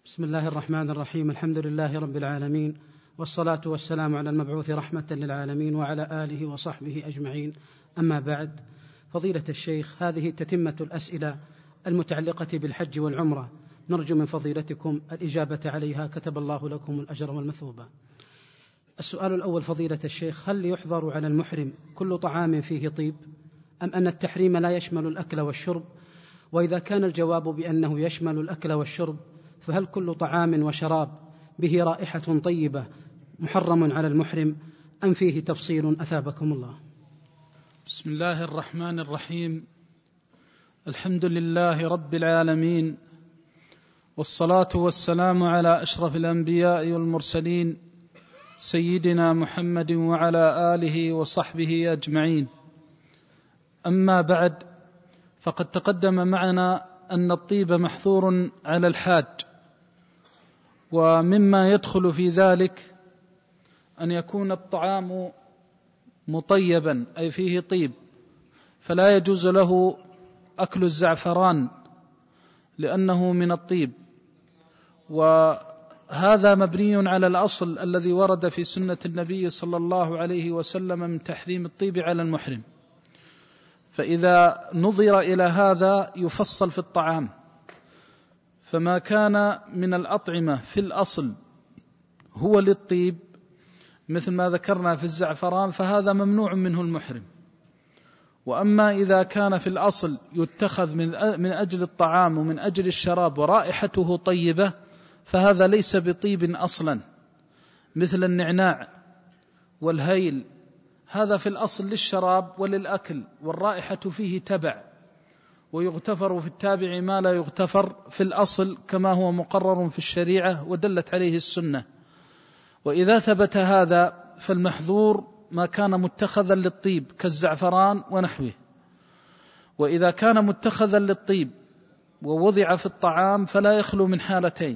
بسم الله الرحمن الرحيم. الحمد لله رب العالمين، والصلاة والسلام على المبعوث رحمة للعالمين وعلى آله وصحبه أجمعين. أما بعد، فضيلة الشيخ، هذه تتمة الأسئلة المتعلقة بالحج والعمرة، نرجو من فضيلتكم الإجابة عليها، كتب الله لكم الأجر والمثوبة. السؤال الأول: فضيلة الشيخ، هل يحظر على المحرم كل طعام فيه طيب، أم أن التحريم لا يشمل الأكل والشرب؟ وإذا كان الجواب بأنه يشمل الأكل والشرب، فهل كل طعام وشراب به رائحة طيبة محرم على المحرم، أم فيه تفصيل؟ أثابكم الله. بسم الله الرحمن الرحيم. الحمد لله رب العالمين، والصلاة والسلام على أشرف الأنبياء والمرسلين، سيدنا محمد وعلى آله وصحبه أجمعين. أما بعد، فقد تقدم معنا أن الطيب محظور على الحاج، ومما يدخل في ذلك أن يكون الطعام مطيبا أي فيه طيب، فلا يجوز له أكل الزعفران لأنه من الطيب، وهذا مبني على الأصل الذي ورد في سنة النبي صلى الله عليه وسلم من تحريم الطيب على المحرم. فإذا نظر إلى هذا يفصل في الطعام، فما كان من الأطعمة في الأصل هو للطيب مثل ما ذكرنا في الزعفران، فهذا ممنوع منه المحرم. وأما إذا كان في الأصل يتخذ من أجل الطعام ومن أجل الشراب ورائحته طيبة، فهذا ليس بطيب أصلا، مثل النعناع والهيل، هذا في الأصل للشراب وللأكل، والرائحة فيه تبع، ويغتفر في التابع ما لا يغتفر في الأصل، كما هو مقرر في الشريعة ودلت عليه السنة. وإذا ثبت هذا فالمحظور ما كان متخذا للطيب كالزعفران ونحوه. وإذا كان متخذا للطيب ووضع في الطعام فلا يخلو من حالتين: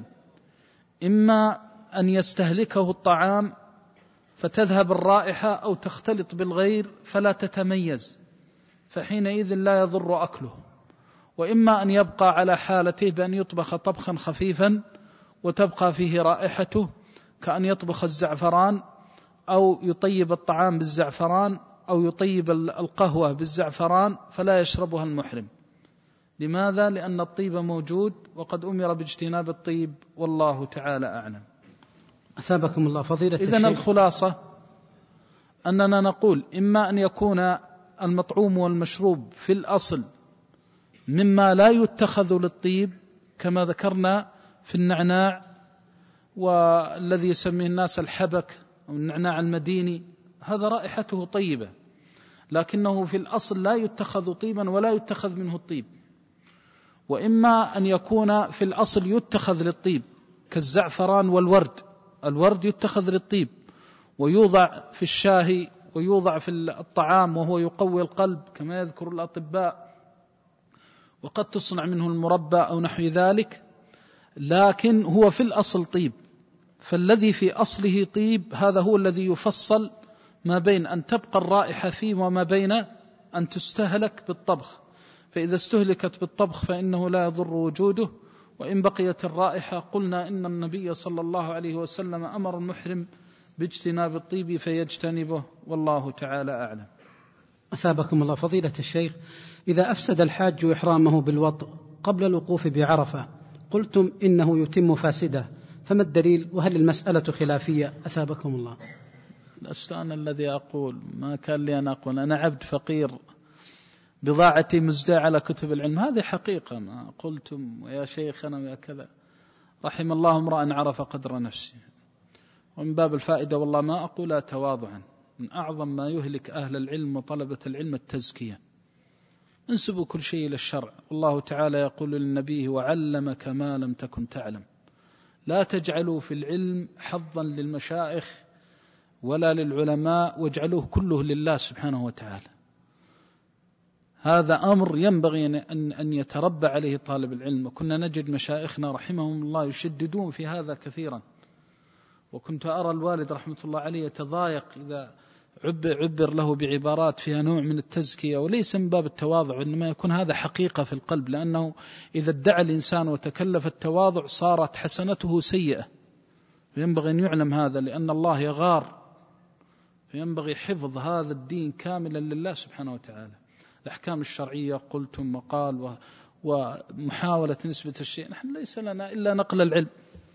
إما أن يستهلكه الطعام فتذهب الرائحة، أو تختلط بالغير فلا تتميز، فحينئذ لا يضر أكله. وإما أن يبقى على حالته بأن يطبخ طبخا خفيفا وتبقى فيه رائحته، كأن يطبخ الزعفران أو يطيب الطعام بالزعفران أو يطيب القهوة بالزعفران، فلا يشربها المحرم. لماذا؟ لأن الطيب موجود، وقد أمر باجتناب الطيب، والله تعالى أعلم. أثابكم الله فضيلة الشيخ. إذن الخلاصة أننا نقول: إما أن يكون المطعوم والمشروب في الأصل مما لا يتخذ للطيب، كما ذكرنا في النعناع والذي يسميه الناس الحبك أو النعناع المديني، هذا رائحته طيبة لكنه في الأصل لا يتخذ طيبا ولا يتخذ منه الطيب. وإما أن يكون في الأصل يتخذ للطيب كالزعفران والورد، الورد يتخذ للطيب ويوضع في الشاهي ويوضع في الطعام وهو يقوي القلب كما يذكر الأطباء، وقد تصنع منه المربى أو نحو ذلك، لكن هو في الأصل طيب. فالذي في أصله طيب هذا هو الذي يفصل ما بين أن تبقى الرائحة فيه وما بين أن تستهلك بالطبخ. فإذا استهلكت بالطبخ فإنه لا يضر وجوده، وإن بقيت الرائحة قلنا إن النبي صلى الله عليه وسلم أمر المحرم باجتناب الطيب فيجتنبه، والله تعالى أعلم. أثابكم الله فضيلة الشيخ، إذا أفسد الحاج إحرامه بالوطء قبل الوقوف بعرفة، قلتم إنه يتم فاسده، فما الدليل؟ وهل المسألة خلافية؟ أثابكم الله. لست أنا الذي أقول، ما كان لي أن أقول، أنا عبد فقير، بضاعتي مزداة على كتب العلم، هذه حقيقة. ما قلتم ويا شيخنا ويا كذا، رحم الله امرأ عرف قدر نفسه. ومن باب الفائدة والله ما أقول تواضعا، من أعظم ما يهلك أهل العلم وطلبة العلم التزكية، انسبوا كل شيء إلى الشرع. والله تعالى يقول للنبي: وعلمك ما لم تكن تعلم. لا تجعلوا في العلم حظا للمشايخ ولا للعلماء، واجعلوه كله لله سبحانه وتعالى. هذا أمر ينبغي أن يتربى عليه طالب العلم. وكنا نجد مشايخنا رحمهم الله يشددون في هذا كثيرا، وكنت أرى الوالد رحمة الله عليه يتضايق إذا عبر له بعبارات فيها نوع من التزكية، وليس من باب التواضع، إنما يكون هذا حقيقة في القلب، لأنه إذا ادعى الإنسان وتكلف التواضع صارت حسنته سيئة، فينبغي أن يعلم هذا، لأن الله يغار، فينبغي حفظ هذا الدين كاملا لله سبحانه وتعالى. الأحكام الشرعية قلتم وقال ومحاولة نسبة الشيء، نحن ليس لنا إلا نقل العلم،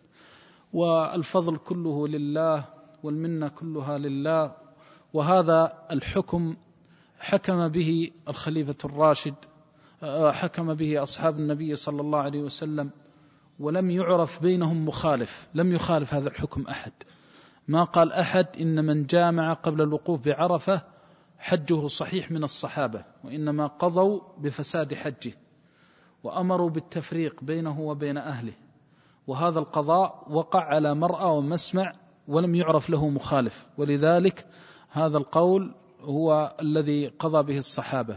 والفضل كله لله والمنة كلها لله. وهذا الحكم حكم به الخليفة الراشد، حكم به أصحاب النبي صلى الله عليه وسلم، ولم يعرف بينهم مخالف، لم يخالف هذا الحكم أحد. ما قال أحد إن من جامع قبل الوقوف بعرفة حجه صحيح من الصحابة، وإنما قضوا بفساد حجه وأمروا بالتفريق بينه وبين أهله، وهذا القضاء وقع على مرأى ومسمع ولم يعرف له مخالف، ولذلك هذا القول هو الذي قضى به الصحابة.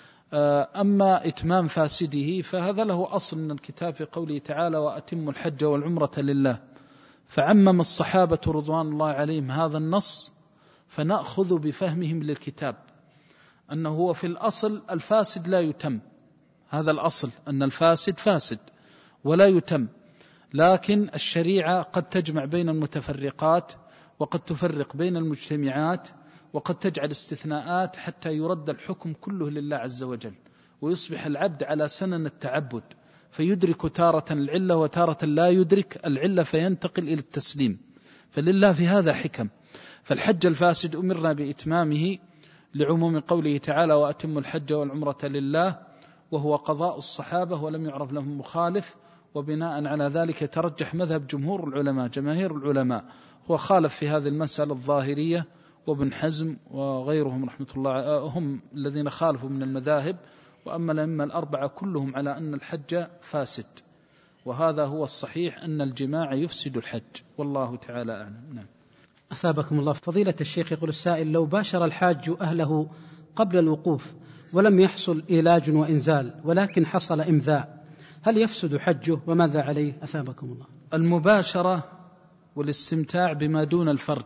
أما إتمام فاسده فهذا له أصل من الكتاب في قوله تعالى وأتموا الحج والعمرة لله، فعمم الصحابة رضوان الله عليهم هذا النص، فنأخذ بفهمهم للكتاب أنه هو في الأصل الفاسد لا يتم، هذا الأصل أن الفاسد فاسد ولا يتم، لكن الشريعة قد تجمع بين المتفرقات وقد تفرق بين المجتمعات وقد تجعل استثناءات حتى يرد الحكم كله لله عز وجل، ويصبح العبد على سنن التعبد، فيدرك تارة العلة وتارة لا يدرك العلة فينتقل إلى التسليم، فلله في هذا حكم. فالحج الفاسد أمرنا بإتمامه لعموم قوله تعالى وأتموا الحج والعمرة لله، وهو قضاء الصحابة ولم يعرف لهم مخالف، وبناء على ذلك ترجح مذهب جمهور العلماء جماهير العلماء، هو خالف في هذه المسألة الظاهرية وابن حزم وغيرهم رحمة الله هم الذين خالفوا من المذاهب، وأما الأئمة الأربعة كلهم على أن الحج فاسد، وهذا هو الصحيح أن الجماع يفسد الحج، والله تعالى أعلم. نعم. أثابكم الله. فضيلة الشيخ، يقول السائل لو باشر الحاج أهله قبل الوقوف ولم يحصل إيلاج وإنزال ولكن حصل إمذاء، هل يفسد حجه وماذا عليه؟ أثابكم الله. المباشرة والاستمتاع بما دون الفرج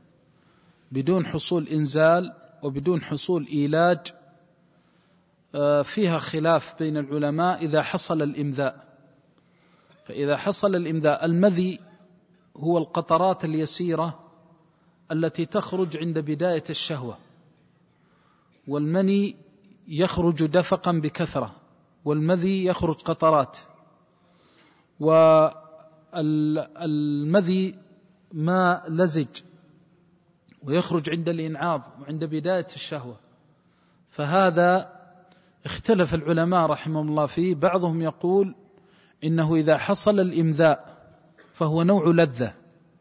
بدون حصول إنزال وبدون حصول إيلاج فيها خلاف بين العلماء إذا حصل الإمذاء. فإذا حصل الإمذاء، المذي هو القطرات اليسيرة التي تخرج عند بداية الشهوة، والمني يخرج دفقا بكثرة، والمذي يخرج قطرات، والمذي ما لزج ويخرج عند الإنعاض وعند بداية الشهوة، فهذا اختلف العلماء رحمهم الله فيه. بعضهم يقول إنه إذا حصل الإمذاء فهو نوع لذة،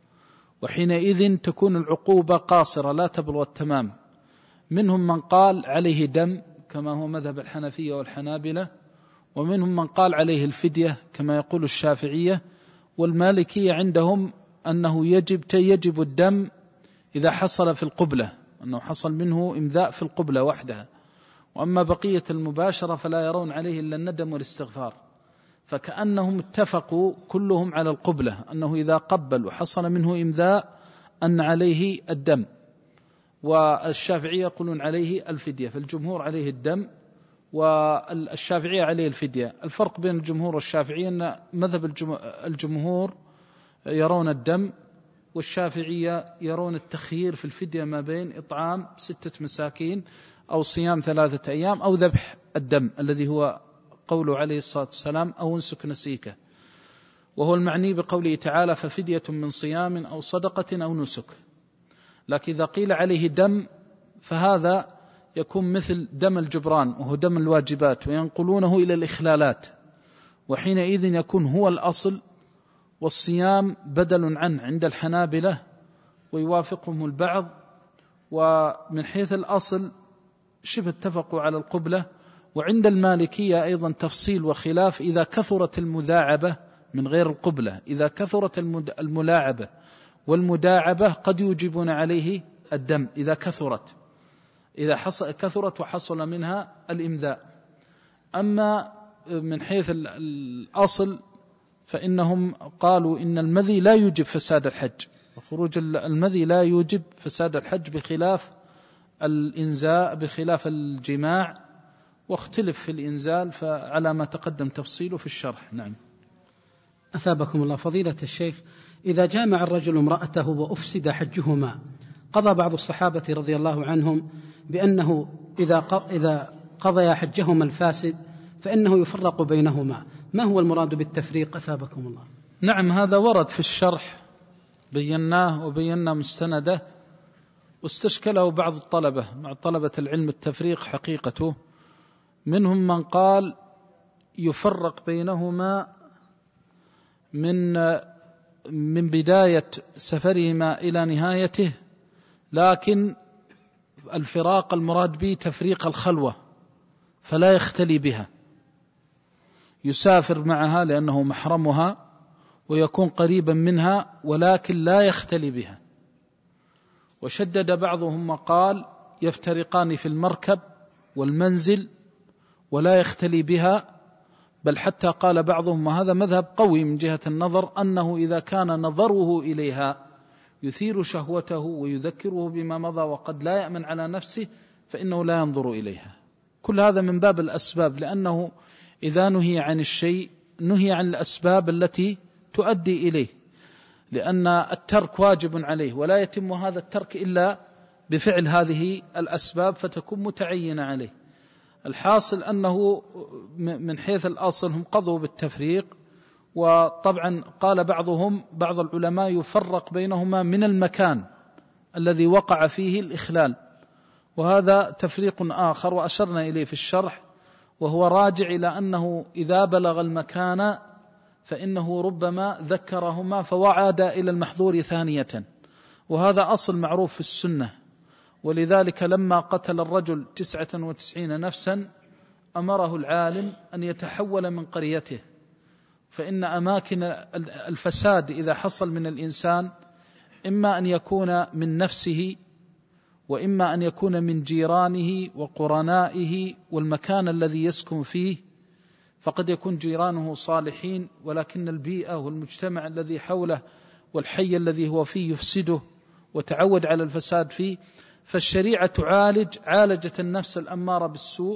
وحينئذ تكون العقوبة قاصرة لا تبلغ التمام. منهم من قال عليه دم كما هو مذهب الحنفية والحنابلة، ومنهم من قال عليه الفدية كما يقول الشافعية، والمالكية عندهم أنه يجب الدم إذا حصل في القبلة، أنه حصل منه إمذاء في القبلة وحدها، وأما بقية المباشرة فلا يرون عليه إلا الندم والاستغفار، فكأنهم اتفقوا كلهم على القبلة أنه إذا قبل وحصل منه إمذاء أن عليه الدم، والشافعية يقولون عليه الفدية، فالجمهور عليه الدم والشافعية عليه الفدية. الفرق بين الجمهور والشافعية أن مذهب الجمهور يرون الدم، والشافعية يرون التخيير في الفدية ما بين إطعام 6 مساكين أو صيام 3 أيام أو ذبح الدم الذي هو قوله عليه الصلاة والسلام أو انسك نسيكه، وهو المعني بقوله تعالى ففدية من صيام أو صدقة أو نسك. لكن إذا قيل عليه دم فهذا يكون مثل دم الجبران وهو دم الواجبات، وينقلونه إلى الإخلالات، وحينئذ يكون هو الأصل، والصيام بدل عنه عند الحنابلة ويوافقهم البعض. ومن حيث الأصل شبه اتفقوا على القبلة. وعند المالكية أيضا تفصيل وخلاف إذا كثرت المداعبة من غير القبلة، إذا كثرت الملاعبة والمداعبة قد يوجبون عليه الدم إذا كثرت، إذا كثرت وحصل منها الإمذاء. أما من حيث الأصل فإنهم قالوا إن المذي لا يوجب فساد الحج، وخروج المذي لا يوجب فساد الحج، بخلاف الإنزاء بخلاف الجماع، واختلف في الإنزال فعلى ما تقدم تفصيله في الشرح. نعم. أثابكم الله فضيلة الشيخ، إذا جامع الرجل امرأته وأفسد حجهما، قضى بعض الصحابة رضي الله عنهم بأنه إذا قضي حجهما الفاسد فإنه يفرق بينهما، ما هو المراد بالتفريق أثابكم الله؟ نعم، هذا ورد في الشرح بيناه وبينا مستنده، واستشكله بعض الطلبة مع طلبة العلم التفريق حقيقته. منهم من قال يفرق بينهما من بداية سفرهما إلى نهايته، لكن الفراق المراد به تفريق الخلوة، فلا يختلي بها، يسافر معها لأنه محرمها ويكون قريبا منها ولكن لا يختلي بها. وشدد بعضهم وقال يفترقان في المركب والمنزل ولا يختلي بها، بل حتى قال بعضهم، وهذا مذهب قوي من جهة النظر، أنه إذا كان نظره إليها يثير شهوته ويذكره بما مضى وقد لا يأمن على نفسه فإنه لا ينظر إليها. كل هذا من باب الأسباب، لأنه إذا نهي عن الشيء نهي عن الأسباب التي تؤدي إليه، لأن الترك واجب عليه ولا يتم هذا الترك إلا بفعل هذه الأسباب فتكون متعينة عليه. الحاصل أنه من حيث الأصل هم قضوا بالتفريق، وطبعا قال بعض العلماء يفرق بينهما من المكان الذي وقع فيه الإخلال، وهذا تفريق آخر وأشرنا إليه في الشرح، وهو راجع إلى أنه إذا بلغ المكان فإنه ربما ذكرهما فوعد إلى المحظور ثانية، وهذا أصل معروف في السنة. ولذلك لما قتل الرجل 99 نفسا أمره العالم أن يتحول من قريته، فإن أماكن الفساد إذا حصل من الإنسان إما أن يكون من نفسه وإما أن يكون من جيرانه وقرنائه والمكان الذي يسكن فيه، فقد يكون جيرانه صالحين ولكن البيئة والمجتمع الذي حوله والحي الذي هو فيه يفسده وتعود على الفساد فيه. فالشريعة عالجت النفس الأمارة بالسوء،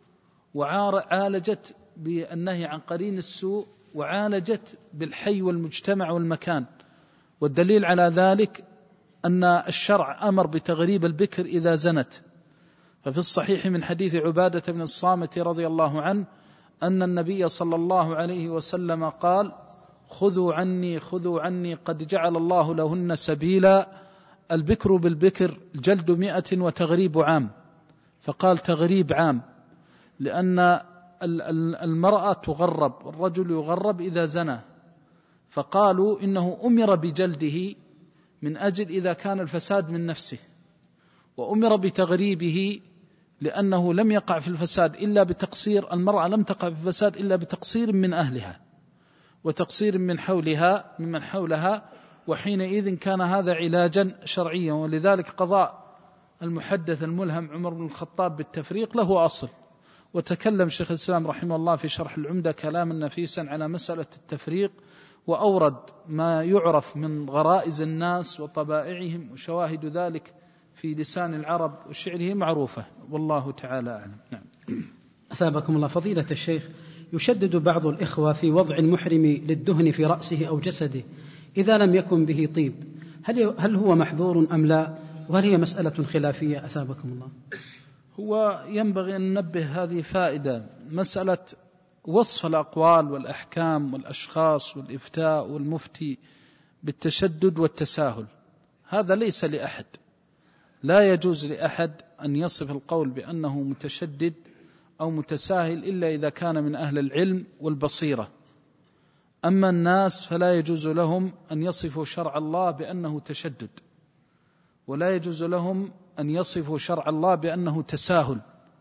وعالجت بالنهي عن قرين السوء، وعالجت بالحي والمجتمع والمكان. والدليل على ذلك أن الشرع أمر بتغريب البكر إذا زنت، ففي الصحيح من حديث عبادة بن الصامت رضي الله عنه أن النبي صلى الله عليه وسلم قال: خذوا عني قد جعل الله لهن سبيلا، البكر بالبكر جلد 100 وتغريب عام. فقال تغريب عام لأن المرأة تغرب، الرجل يغرب إذا زنى، فقالوا إنه أمر بجلده من أجل إذا كان الفساد من نفسه، وأمر بتغريبه لأنه لم يقع في الفساد إلا بتقصير، المرأة لم تقع في الفساد إلا بتقصير من أهلها وتقصير من حولها، وحينئذ كان هذا علاجا شرعيا. ولذلك قضاء المحدث الملهم عمر بن الخطاب بالتفريق له أصل، وتكلم شيخ الإسلام رحمه الله في شرح العمدة كلاما نفيسا على مسألة التفريق، وأورد ما يعرف من غرائز الناس وطبائعهم، وشواهد ذلك في لسان العرب وشعره معروفة، والله تعالى أعلم. نعم. أثابكم الله فضيلة الشيخ، يشدد بعض الإخوة في وضع المحرم للدهن في رأسه أو جسده إذا لم يكن به طيب، هل هو محظور أم لا؟ وهل هي مسألة خلافية أثابكم الله؟ هو ينبغي أن ننبه هذه فائدة، مسألة وصف الأقوال والأحكام والأشخاص والإفتاء والمفتي بالتشدد والتساهل، هذا ليس لأحد، لا يجوز لأحد أن يصف القول بأنه متشدد أو متساهل إلا إذا كان من أهل العلم والبصيرة. أما الناس فلا يجوز لهم أن يصفوا شرع الله بأنه تشدد، ولا يجوز لهم أن يصفوا شرع الله بأنه تساهل،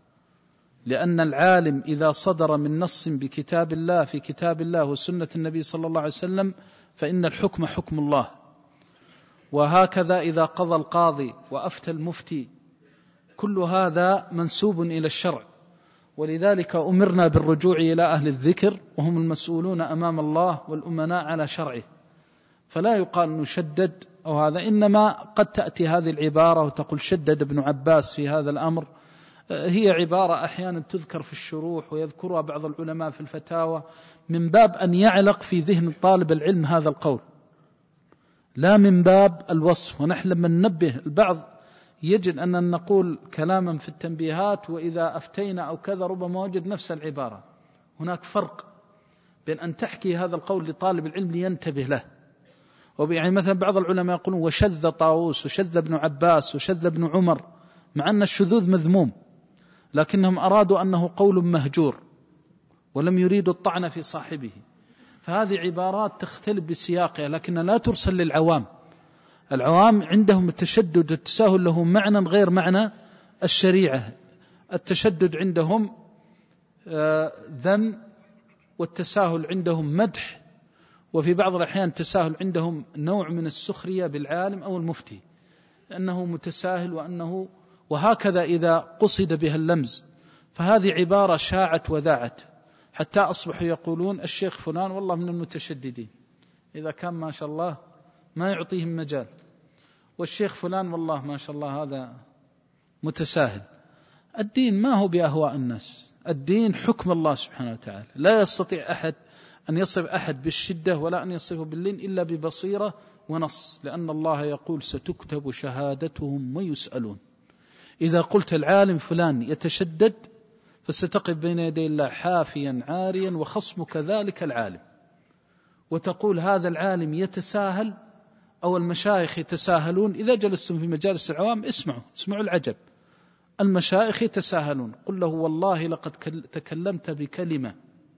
لأن العالم إذا صدر من نص بكتاب الله في كتاب الله وسنة النبي صلى الله عليه وسلم فإن الحكم حكم الله، وهكذا إذا قضى القاضي وأفتى المفتي، كل هذا منسوب إلى الشرع. ولذلك أمرنا بالرجوع إلى أهل الذكر وهم المسؤولون أمام الله والأمناء على شرعه، فلا يقال أنه شدد أو هذا، إنما قد تأتي هذه العبارة وتقول شدد ابن عباس في هذا الأمر، هي عبارة أحيانا تذكر في الشروح ويذكرها بعض العلماء في الفتاوى من باب أن يعلق في ذهن طالب العلم هذا القول، لا من باب الوصف. ونحن لما ننبه البعض يجد أن نقول كلاما في التنبيهات وإذا أفتينا أو كذا ربما وجد نفس العبارة. هناك فرق بين أن تحكي هذا القول لطالب العلم لينتبه له، يعني مثلا بعض العلماء يقولون وشذ طاووس وشذ ابن عباس وشذ ابن عمر، مع أن الشذوذ مذموم، لكنهم أرادوا أنه قول مهجور ولم يريدوا الطعن في صاحبه. فهذه عبارات تختلف بسياقها، لكن لا ترسل للعوام. العوام عندهم التشدد والتساهل له معنى غير معنى الشريعة. التشدد عندهم ذم، والتساهل عندهم مدح، وفي بعض الأحيان التساهل عندهم نوع من السخرية بالعالم أو المفتي، أنه متساهل وأنه وهكذا إذا قصد بها اللمز. فهذه عبارة شاعت وذاعت حتى أصبحوا يقولون الشيخ فلان والله من المتشددين، إذا كان ما شاء الله ما يعطيهم مجال، والشيخ فلان والله ما شاء الله هذا متساهل. الدين ما هو بأهواء الناس، الدين حكم الله سبحانه وتعالى، لا يستطيع أحد أن يصف أحد بالشدة ولا أن يصفه باللين إلا ببصيرة ونص، لأن الله يقول ستكتب شهادتهم ويسألون. إذا قلت العالم فلان يتشدد فستقف بين يدي الله حافيا عاريا وخصمك ذلك العالم، وتقول هذا العالم يتساهل أو المشايخ يتساهلون. إذا جلستم في مجالس العوام اسمعوا العجب، المشايخ يتساهلون. قل له والله لقد تكلمت بكلمة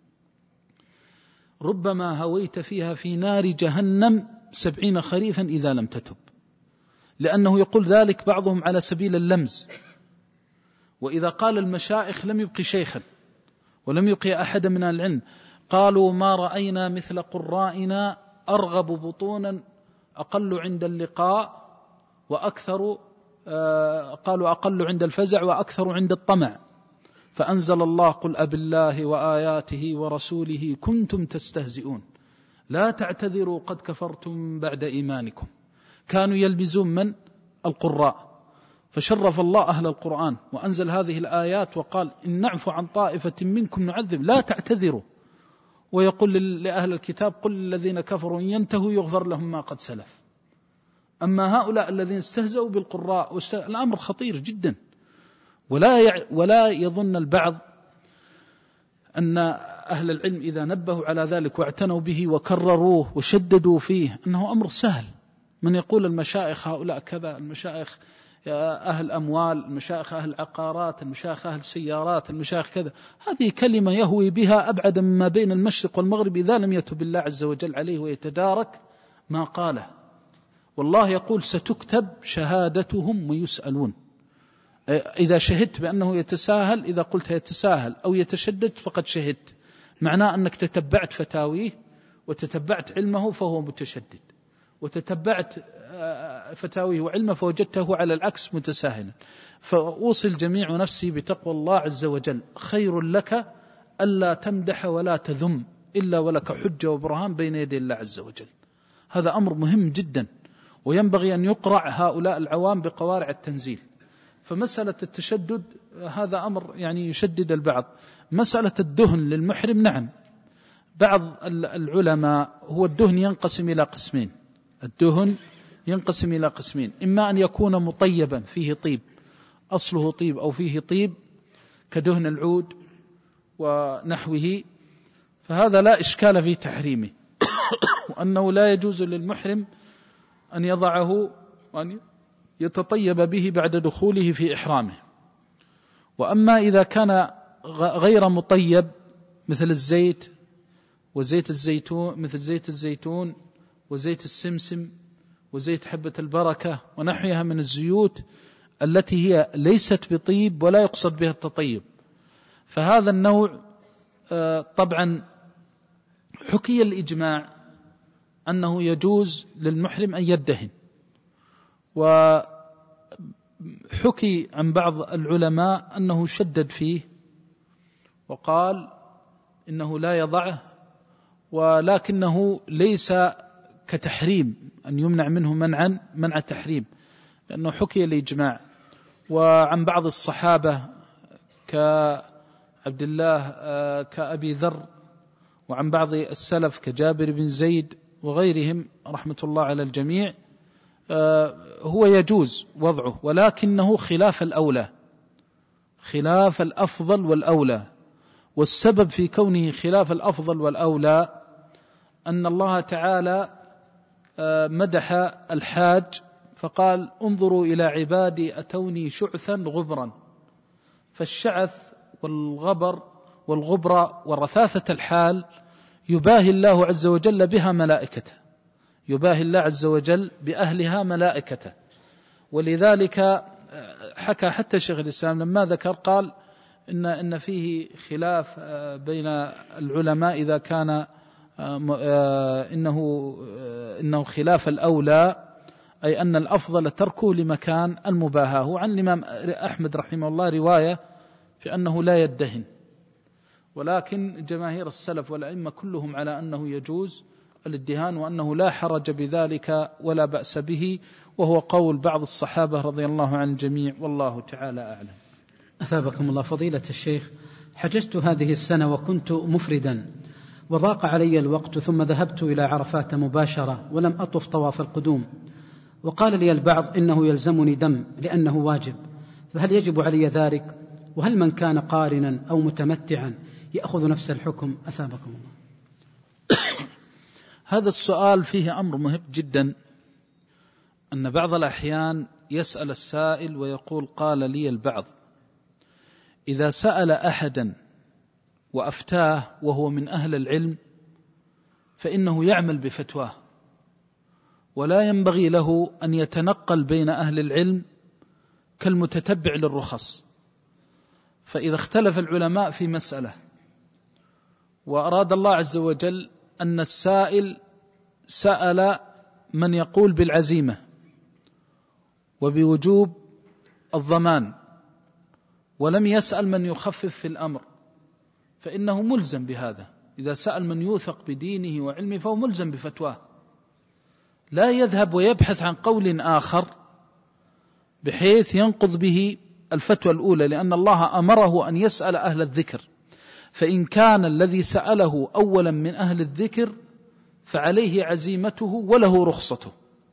ربما هويت فيها في نار جهنم 70 خريفا إذا لم تتب، لأنه يقول ذلك بعضهم على سبيل اللمز. وإذا قال المشايخ لم يبقي شيخا ولم يبقي أحد من العلم. قالوا ما رأينا مثل قرائنا أرغب بطونا أقل عند اللقاء وأكثر قالوا أقل عند الفزع وأكثر عند الطمع. فأنزل الله قل أبالله وآياته ورسوله كنتم تستهزئون لا تعتذروا قد كفرتم بعد إيمانكم. كانوا يلمزون من؟ القراء. فشرف الله أهل القرآن وأنزل هذه الآيات وقال إن نعفو عن طائفة منكم نعذب لا تعتذروا. ويقول لأهل الكتاب قل الذين كفروا إن ينتهوا يغفر لهم ما قد سلف. أما هؤلاء الذين استهزأوا بالقراء الأمر خطير جدا. ولا يظن البعض أن أهل العلم إذا نبهوا على ذلك واعتنوا به وكرروه وشددوا فيه أنه أمر سهل. من يقول المشايخ هؤلاء كذا، المشايخ أهل أموال، المشايخ أهل عقارات، المشايخ أهل سيارات، المشايخ كذا، هذه كلمة يهوي بها أبعد مما بين المشرق والمغرب إذا لم يتب الله عز وجل عليه ويتدارك ما قاله. والله يقول ستكتب شهادتهم ويسألون. إذا شهدت بأنه يتساهل، إذا قلت يتساهل أو يتشدد فقد شهدت، معناه أنك تتبعت فتاويه وتتبعت علمه فهو متشدد، وتتبعت فتاويه وعلمه فوجدته على العكس متساهلا. فأوصي الجميع نفسي بتقوى الله عز وجل. خير لك ألا تمدح ولا تذم إلا ولك حجة وبرهان بين يدي الله عز وجل. هذا أمر مهم جدا، وينبغي أن يقرع هؤلاء العوام بقوارع التنزيل. فمسألة التشدد هذا أمر يعني يشدد البعض. مسألة الدهن للمحرم، نعم بعض العلماء هو الدهن ينقسم إلى قسمين. الدهن ينقسم إلى قسمين، إما أن يكون مطيبا فيه طيب أصله طيب أو فيه طيب كدهن العود ونحوه، فهذا لا إشكال في تحريمه وأنه لا يجوز للمحرم أن يضعه وأن يتطيب به بعد دخوله في إحرامه. وأما إذا كان غير مطيب مثل الزيت وزيت الزيتون، مثل زيت الزيتون وزيت السمسم وزيت حبة البركة ونحوها من الزيوت التي هي ليست بطيب ولا يقصد بها التطيب، فهذا النوع طبعا حكي الإجماع أنه يجوز للمحرم أن يدهن. وحكي عن بعض العلماء أنه شدد فيه وقال إنه لا يضعه، ولكنه ليس كتحريم، أن يمنع منه منع تحريم، لأنه حكي الإجماع. وعن بعض الصحابة كعبد الله كأبي ذر، وعن بعض السلف كجابر بن زيد وغيرهم رحمة الله على الجميع، هو يجوز وضعه، ولكنه خلاف الأولى، خلاف الأفضل والأولى. والسبب في كونه خلاف الأفضل والأولى أن الله تعالى مدح الحاج فقال: انظروا إلى عبادي أتوني شعثا غبرا. فالشعث والغبر ورثاثة الحال يباهي الله عز وجل بها ملائكته، يباهي الله عز وجل بأهلها ملائكته. ولذلك حكى حتى شيخ الإسلام لما ذكر قال إن فيه خلاف بين العلماء إذا كان إنه خلاف الأولى، أي أن الأفضل تركه لمكان المباهاة. وعن الإمام أحمد رحمه الله رواية في أنه لا يدهن، ولكن جماهير السلف والأئمة كلهم على أنه يجوز الادهان وأنه لا حرج بذلك ولا بأس به، وهو قول بعض الصحابة رضي الله عن الجميع، والله تعالى أعلم. أثابكم الله. فضيلة الشيخ، حججت هذه السنة وكنت مفردا، وضاق علي الوقت، ثم ذهبت إلى عرفات مباشرة ولم أطف طواف القدوم، وقال لي البعض إنه يلزمني دم لأنه واجب، فهل يجب علي ذلك؟ وهل من كان قارنا أو متمتعا يأخذ نفس الحكم؟ أثابكم الله. هذا السؤال فيه أمر مهم جدا، أن بعض الأحيان يسأل السائل ويقول: قال لي البعض. إذا سأل أحدا وأفتاه وهو من أهل العلم فإنه يعمل بفتواه، ولا ينبغي له أن يتنقل بين أهل العلم كالمتتبع للرخص. فإذا اختلف العلماء في مسألة وأراد الله عز وجل أن السائل سأل من يقول بالعزيمة وبوجوب الضمان، ولم يسأل من يخفف في الأمر، فإنه ملزم بهذا. إذا سأل من يوثق بدينه وعلمه فهو ملزم بفتواه، لا يذهب ويبحث عن قول آخر بحيث ينقض به الفتوى الأولى، لأن الله أمره أن يسأل أهل الذكر، فإن كان الذي سأله أولا من أهل الذكر فعليه عزيمته وله رخصته.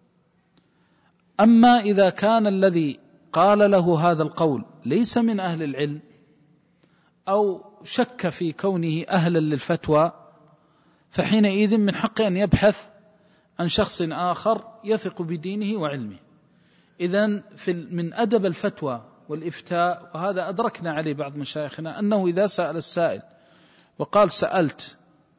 أما إذا كان الذي قال له هذا القول ليس من أهل العلم أو شك في كونه أهلا للفتوى، فحينئذ من حقه أن يبحث عن شخص آخر يثق بدينه وعلمه. إذن من أدب الفتوى والإفتاء، وهذا أدركنا عليه بعض مشايخنا، أنه إذا سأل السائل وقال سألت،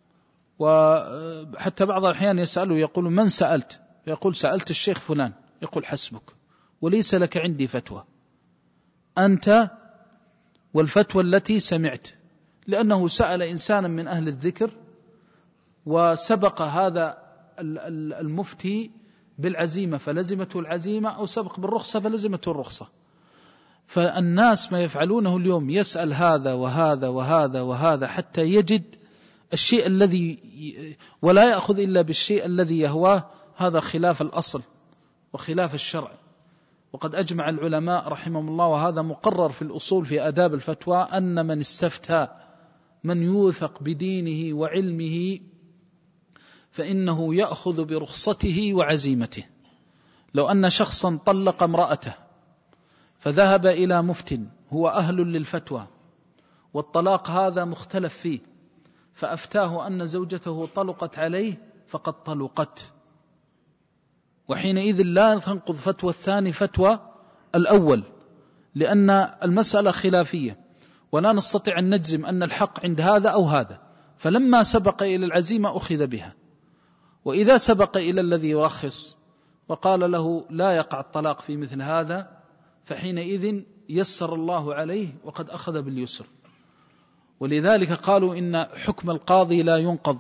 وحتى بعض الأحيان يسأله يقول: من سألت؟ يقول: سألت الشيخ فلان. يقول: حسبك، وليس لك عندي فتوى، أنت والفتوى التي سمعت، لأنه سأل إنسانا من أهل الذكر وسبق هذا المفتي بالعزيمة فلزمته العزيمة، أو سبق بالرخصة فلزمته الرخصة. فالناس ما يفعلونه اليوم يسأل هذا وهذا وهذا وهذا حتى يجد الشيء الذي ولا يأخذ إلا بالشيء الذي يهواه، هذا خلاف الأصل وخلاف الشرع. وقد أجمع العلماء رحمهم الله، وهذا مقرر في الأصول في آداب الفتوى، أن من استفتى من يوثق بدينه وعلمه فإنه يأخذ برخصته وعزيمته. لو أن شخصا طلق امرأته فذهب إلى مفت هو أهل للفتوى، والطلاق هذا مختلف فيه، فأفتاه أن زوجته طلقت عليه، فقد طلقت، وحينئذ لا تنقض فتوى الثاني فتوى الأول، لأن المسألة خلافية ولا نستطيع أن نجزم أن الحق عند هذا أو هذا. فلما سبق إلى العزيمة أخذ بها، وإذا سبق إلى الذي يرخص وقال له لا يقع الطلاق في مثل هذا، فحينئذ يسر الله عليه وقد أخذ باليسر. ولذلك قالوا إن حكم القاضي لا ينقض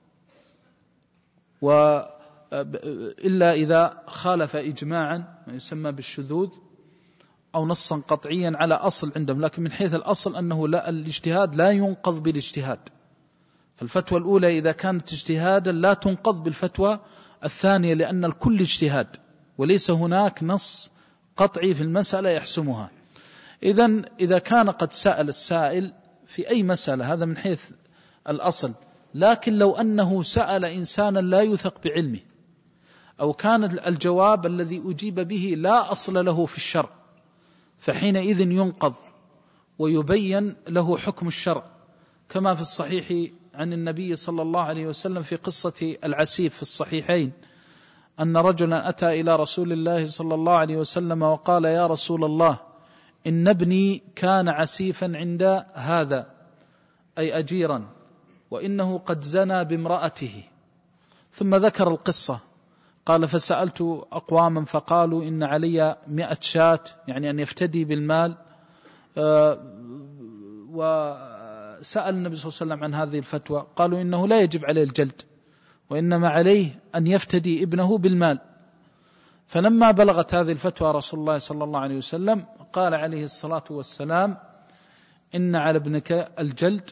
إلا إذا خالف إجماعا ما يسمى بالشذوذ أو نصا قطعيا على أصل عندهم، لكن من حيث الأصل أنه الاجتهاد لا ينقض بالاجتهاد. فالفتوى الأولى إذا كانت اجتهادا لا تنقض بالفتوى الثانية لأن الكل اجتهاد وليس هناك نص قطعي في المسألة يحسمها. إذا كان قد سأل السائل في أي مسألة هذا من حيث الأصل، لكن لو أنه سأل إنسانا لا يثق بعلمه أو كان الجواب الذي أجيب به لا أصل له في الشرع، فحينئذ ينقض ويبين له حكم الشرع، كما في الصحيح عن النبي صلى الله عليه وسلم في قصة العسيف في الصحيحين، أن رجلا أتى إلى رسول الله صلى الله عليه وسلم وقال: يا رسول الله، إن ابني كان عسيفا عند هذا، أي أجيرا، وإنه قد زنى بامرأته. ثم ذكر القصة، قال: فسألت أقواما فقالوا إن علي 100 شاة، يعني أن يفتدي بالمال. وسأل النبي صلى الله عليه وسلم عن هذه الفتوى، قالوا إنه لا يجب عليه الجلد، وإنما عليه أن يفتدي ابنه بالمال. فلما بلغت هذه الفتوى رسول الله صلى الله عليه وسلم قال عليه الصلاة والسلام: إن على ابنك الجلد،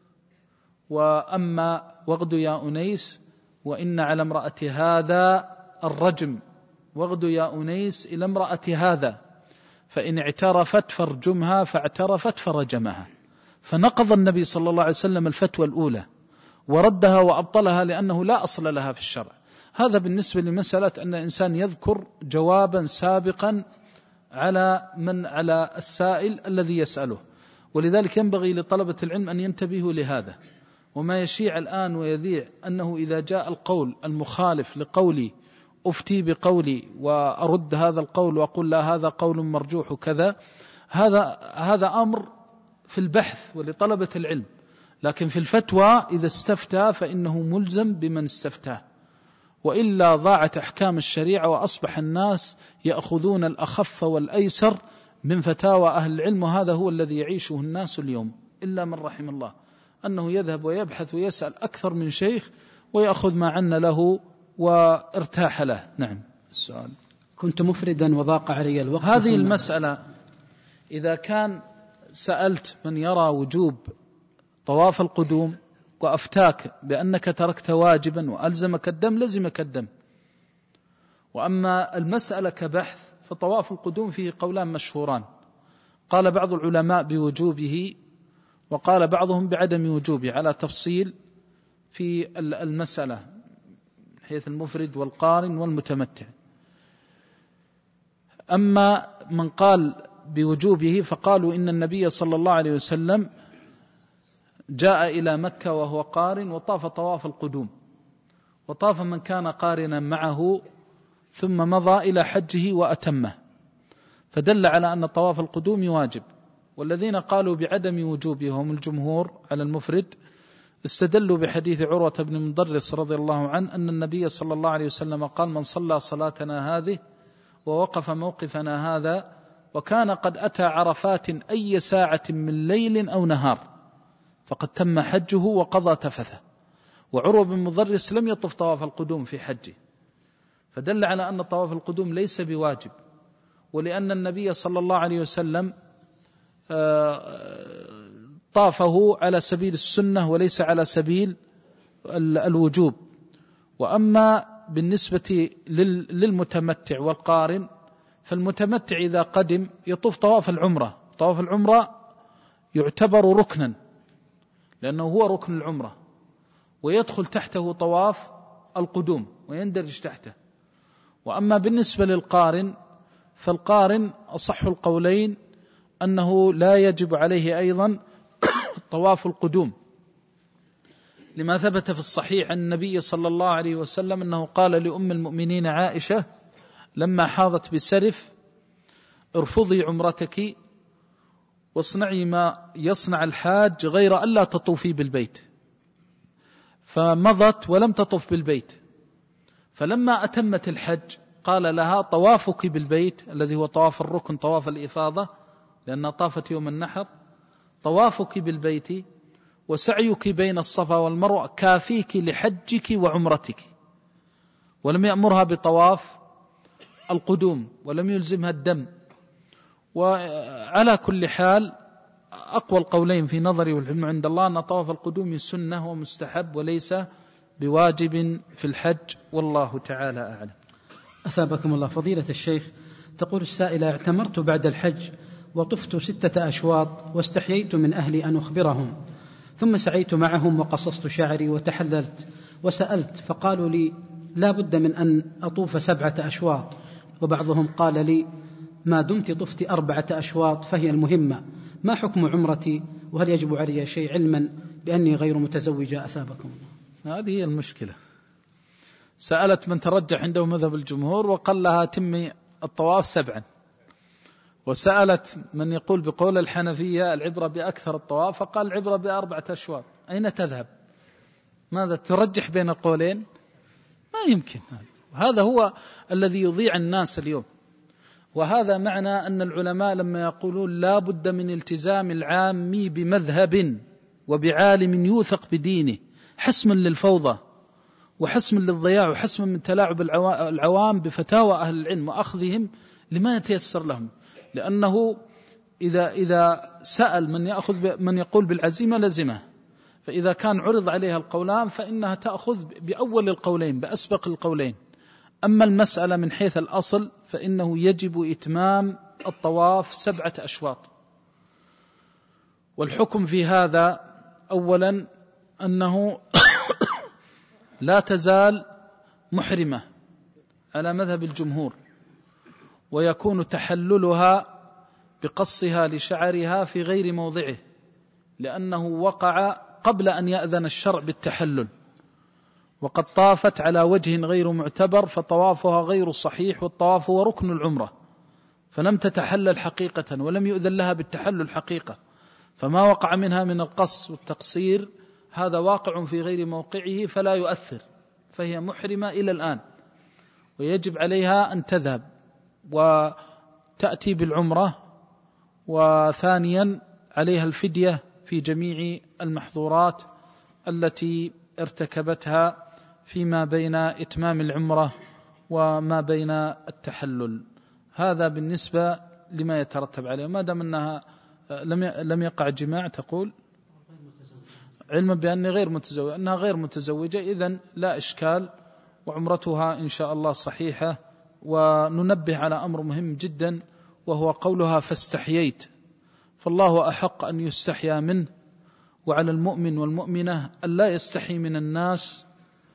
وأما واغد يا أنيس، وإن على امرأة هذا الرجم، واغد يا أنيس إلى امرأة هذا، فإن اعترفت فارجمها، فاعترفت فرجمها. فنقض النبي صلى الله عليه وسلم الفتوى الأولى وردها وأبطلها لأنه لا أصل لها في الشرع. هذا بالنسبة لمسألة أن الإنسان يذكر جوابا سابقا على السائل الذي يسأله. ولذلك ينبغي لطلبة العلم أن ينتبهوا لهذا. وما يشيع الآن ويذيع أنه إذا جاء القول المخالف لقولي أفتي بقولي وأرد هذا القول وأقول لا هذا قول مرجوح وكذا، هذا أمر في البحث ولطلبة العلم، لكن في الفتوى إذا استفتى فإنه ملزم بمن استفتاه، وإلا ضاعت أحكام الشريعة وأصبح الناس يأخذون الأخف والأيسر من فتاوى أهل العلم. وهذا هو الذي يعيشه الناس اليوم، إلا من رحم الله، أنه يذهب ويبحث ويسأل أكثر من شيخ ويأخذ ما عن له وارتاح له. نعم. السؤال: كنت مفردا وضاق علي الوقت. هذه المسألة إذا كان سألت من يرى وجوب طواف القدوم وأفتاك بأنك تركت واجبا وألزمك الدم لزمك الدم. وأما المسألة كبحث فطواف القدوم فيه قولان مشهوران، قال بعض العلماء بوجوبه وقال بعضهم بعدم وجوبه، على تفصيل في المسألة حيث المفرد والقارن والمتمتع. أما من قال بوجوبه فقالوا إن النبي صلى الله عليه وسلم جاء إلى مكة وهو قارن وطاف طواف القدوم، وطاف من كان قارنا معه، ثم مضى إلى حجه وأتمه، فدل على أن طواف القدوم واجب. والذين قالوا بعدم وجوبه هم الجمهور على المفرد استدلوا بحديث عروة بن مضرس رضي الله عنه أن النبي صلى الله عليه وسلم قال: من صلى صلاتنا هذه ووقف موقفنا هذا وكان قد أتى عرفات أي ساعة من ليل أو نهار فقد تم حجه وقضى تفثه. وعروة بن مضرس لم يطف طواف القدوم في حجه، فدل على أن طواف القدوم ليس بواجب، ولأن النبي صلى الله عليه وسلم طافه على سبيل السنة وليس على سبيل الوجوب. وأما بالنسبة للمتمتع والقارن، فالمتمتع إذا قدم يطوف طواف العمرة. طواف العمرة يعتبر ركنا لأنه هو ركن العمرة، ويدخل تحته طواف القدوم ويندرج تحته. وأما بالنسبة للقارن فالقارن أصح القولين أنه لا يجب عليه أيضا طواف القدوم، لما ثبت في الصحيح عن النبي صلى الله عليه وسلم أنه قال لأم المؤمنين عائشة لما حاضت بسرف: ارفضي عمرتك واصنعي ما يصنع الحاج غير ألا تطوفي بالبيت. فمضت ولم تطف بالبيت، فلما أتمت الحج قال لها: طوافك بالبيت الذي هو طواف الركن طواف الإفاضة لأنها طافت يوم النحر، طوافك بالبيت وسعيك بين الصفا والمروة كافيك لحجك وعمرتك. ولم يأمرها بطواف القدوم ولم يلزمها الدم. وعلى كل حال أقوى القولين في نظري والعلم عند الله أن طواف القدوم سنة ومستحب وليس بواجب في الحج، والله تعالى أعلم. أثابكم الله. فضيلة الشيخ، تقول السائلة: اعتمرت بعد الحج وطفت 6 أشواط واستحييت من أهلي أن أخبرهم، ثم سعيت معهم وقصصت شعري وتحللت وسألت، فقالوا لي لا بد من أن أطوف 7 أشواط، وبعضهم قال لي ما دمت طفت 4 أشواط فهي المهمة، ما حكم عمرتي؟ وهل يجب علي شيء علما بأني غير متزوجة؟ أثابكم الله. هذه هي المشكلة. سألت من ترجح عنده مذهب الجمهور وقال لها تمي الطواف 7، وسألت من يقول بقول الحنفية العبرة بأكثر الطواف فقال العبرة ب4 أشواط. أين تذهب؟ ماذا ترجح بين القولين؟ ما يمكن. هذا هو الذي يضيع الناس اليوم، وهذا معنى أن العلماء لما يقولون لا بد من التزام العام بمذهب وبعالم يوثق بدينه حسما للفوضى وحسما للضياع وحسما من تلاعب العوام بفتاوى أهل العلم وأخذهم لما يتيسر لهم. لأنه إذا سأل من يقول بالعزيمة لزمه، فإذا كان عرض عليها القولان فإنها تأخذ بأول القولين بأسبق القولين. أما المسألة من حيث الأصل فإنه يجب إتمام الطواف 7 أشواط. والحكم في هذا أولا أنه لا تزال محرمة على مذهب الجمهور، ويكون تحللها بقصها لشعرها في غير موضعه، لأنه وقع قبل أن يأذن الشرع بالتحلل، وقد طافت على وجه غير معتبر فطوافها غير صحيح، والطواف هو ركن العمرة، فلم تتحلل حقيقة ولم يؤذن لها بالتحلل حقيقة، فما وقع منها من القص والتقصير هذا واقع في غير موقعه فلا يؤثر، فهي محرمة إلى الآن، ويجب عليها أن تذهب وتأتي بالعمرة. وثانيا عليها الفدية في جميع المحظورات التي ارتكبتها فيما بين إتمام العمرة وما بين التحلل. هذا بالنسبة لما يترتب عليه. ما دام أنها لم يقع جماع تقول علما بأنها غير متزوجة إذن لا إشكال، وعمرتها إن شاء الله صحيحة. وننبه على أمر مهم جدا، وهو قولها فاستحييت، فالله أحق أن يستحيا منه، وعلى المؤمن والمؤمنة أن لا يستحي من الناس،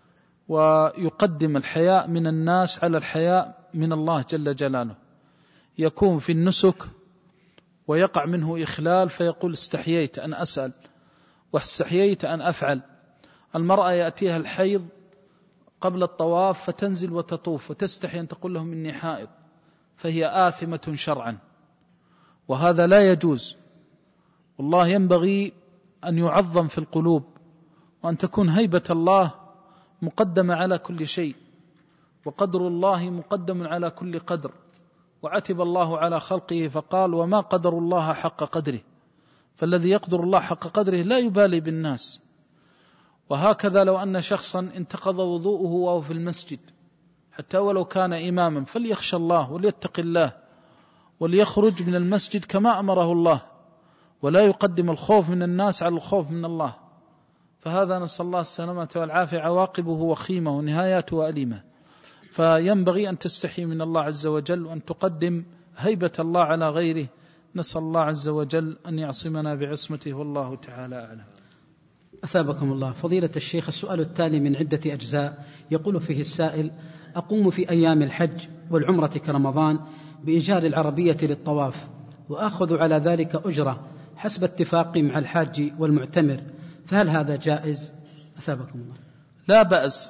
ويقدم الحياء من الناس على الحياء من الله جل جلاله. يكون في النسك ويقع منه إخلال فيقول استحييت أن أسأل واستحييت أن أفعل. المرأة يأتيها الحيض قبل الطواف فتنزل وتطوف وتستحي أن تقول لهم إني حائض، فهي آثمة شرعا، وهذا لا يجوز. والله ينبغي أن يعظم في القلوب، وأن تكون هيبة الله مقدمة على كل شيء، وقدر الله مقدم على كل قدر. وعتب الله على خلقه فقال وما قدر الله حق قدره، فالذي يقدر الله حق قدره لا يبالي بالناس. وهكذا لو أن شخصا انتقض وضوءه وهو في المسجد حتى ولو كان إماما فليخشى الله وليتق الله وليخرج من المسجد كما أمره الله، ولا يقدم الخوف من الناس على الخوف من الله، فهذا نسأل الله السلامة والعافية عواقبه وخيمة ونهاياته أليمة. فينبغي أن تستحي من الله عز وجل وأن تقدم هيبة الله على غيره. نسأل الله عز وجل أن يعصمنا بعصمته، والله تعالى أعلم. أثابكم الله. فضيلة الشيخ، السؤال التالي من عدة أجزاء، يقول فيه السائل: أقوم في أيام الحج والعمرة كرمضان بإيجار العربية للطواف، وأخذ على ذلك أجرة حسب اتفاقي مع الحاج والمعتمر، فهل هذا جائز؟ أثابكم الله. لا بأس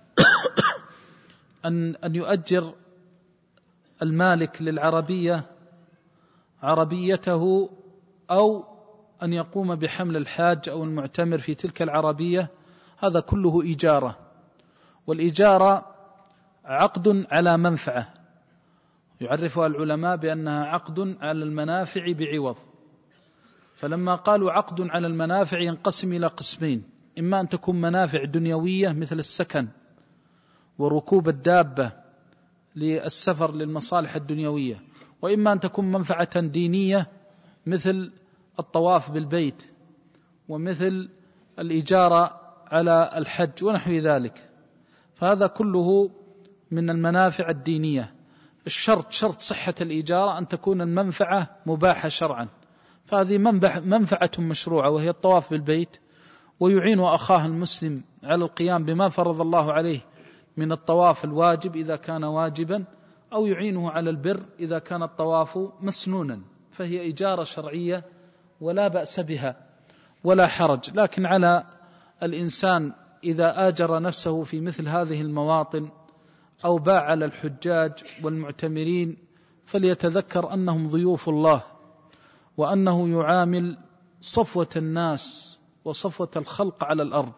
أن يؤجر المالك للعربية عربيته، أو أن يقوم بحمل الحاج أو المعتمر في تلك العربية، هذا كله إجارة، والإجارة عقد على منفعة يعرفها العلماء بأنها عقد على المنافع بعوض. فلما قالوا عقد على المنافع ينقسم إلى قسمين: إما أن تكون منافع دنيوية مثل السكن وركوب الدابة للسفر للمصالح الدنيوية، وإما أن تكون منفعة دينية مثل الطواف بالبيت، ومثل الإجارة على الحج ونحو ذلك، فهذا كله من المنافع الدينية. شرط صحة الإجارة أن تكون المنفعة مباحة شرعا، فهذه منفعة مشروعة وهي الطواف بالبيت، ويعين أخاه المسلم على القيام بما فرض الله عليه من الطواف الواجب إذا كان واجبا، أو يعينه على البر إذا كان الطواف مسنونا، فهي إجارة شرعية ولا بأس بها ولا حرج. لكن على الإنسان إذا آجر نفسه في مثل هذه المواطن أو باع على الحجاج والمعتمرين فليتذكر أنهم ضيوف الله، وأنه يعامل صفوة الناس وصفوة الخلق على الأرض،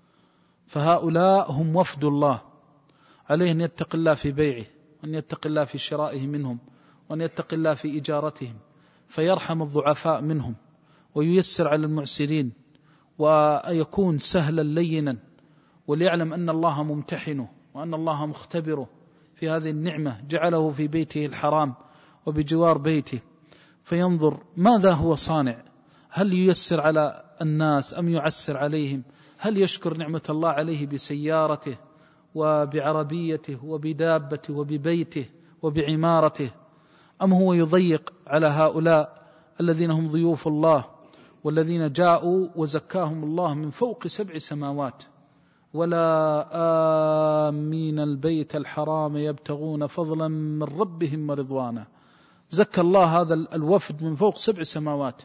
فهؤلاء هم وفد الله، عليه أن يتق الله في بيعه، وأن يتق الله في شرائه منهم، وأن يتق الله في إجارتهم، فيرحم الضعفاء منهم وييسر على المعسرين ويكون سهلا لينا، وليعلم أن الله ممتحنه وأن الله مختبره في هذه النعمة، جعله في بيته الحرام وبجوار بيته، فينظر ماذا هو صانع، هل ييسر على الناس أم يعسر عليهم، هل يشكر نعمة الله عليه بسيارته وبعربيته وبدابته وببيته وبعمارته، أم هو يضيق على هؤلاء الذين هم ضيوف الله والذين جاءوا وزكاهم الله من فوق 7 سماوات، ولا آمين البيت الحرام يبتغون فضلا من ربهم ورضوانا. زكى الله هذا الوفد من فوق 7 سماوات.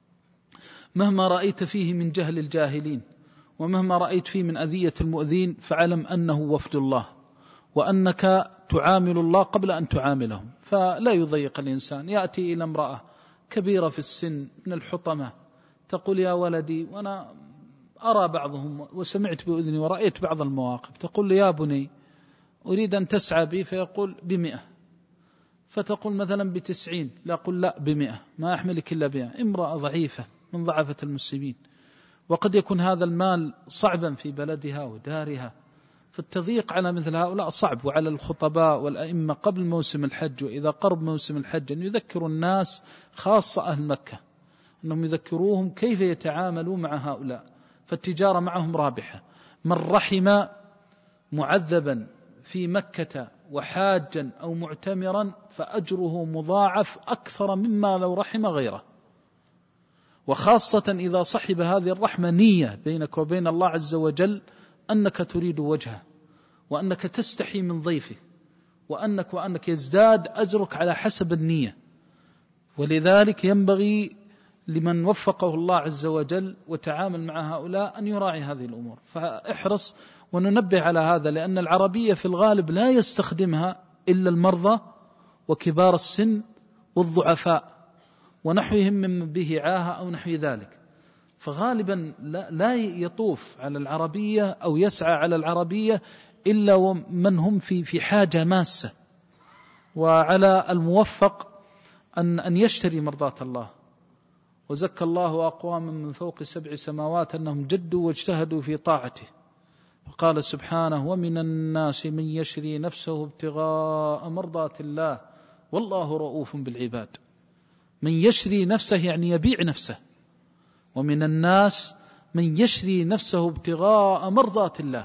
مهما رأيت فيه من جهل الجاهلين ومهما رأيت فيه من أذية المؤذين فعلم أنه وفد الله، وأنك تعامل الله قبل أن تعاملهم، فلا يضيق الإنسان. يأتي إلى امرأة كبيرة في السن من الحطمة تقول يا ولدي، وأنا أرى بعضهم وسمعت بأذني ورأيت بعض المواقف، تقول لي يا بني أريد أن تسعى بي، فيقول ب100، فتقول مثلا ب90، لا أقول لا ب100 ما أحملك إلا بها. امرأة ضعيفة من ضعفة المسلمين، وقد يكون هذا المال صعبا في بلدها ودارها، فالتضييق على مثل هؤلاء صعب. وعلى الخطباء والأئمة قبل موسم الحج وإذا قرب موسم الحج أن يذكروا الناس خاصة أهل مكة، أنهم يذكروهم كيف يتعاملوا مع هؤلاء، فالتجارة معهم رابحة. من رحم معذبا في مكة وحاجا أو معتمرا فأجره مضاعف أكثر مما لو رحم غيره، وخاصة إذا صحب هذه الرحمة نية بينك وبين الله عز وجل أنك تريد وجهه، وأنك تستحي من ضيفه، وأنك يزداد أجرك على حسب النية. ولذلك ينبغي لمن وفقه الله عز وجل وتعامل مع هؤلاء أن يراعي هذه الأمور. فاحرص وننبه على هذا، لأن العربية في الغالب لا يستخدمها إلا المرضى وكبار السن والضعفاء ونحوهم ممن به عاهة أو نحو ذلك، فغالبا لا يطوف على العربية أو يسعى على العربية إلا ومن هم في حاجة ماسة. وعلى الموفق أن يشتري مرضات الله. وزكى الله أقواما من فوق 7 سماوات أنهم جدوا واجتهدوا في طاعته، فقال سبحانه ومن الناس من يشري نفسه ابتغاء مرضات الله والله رؤوف بالعباد. من يشري نفسه يعني يبيع نفسه، ومن الناس من يشري نفسه ابتغاء مرضات الله.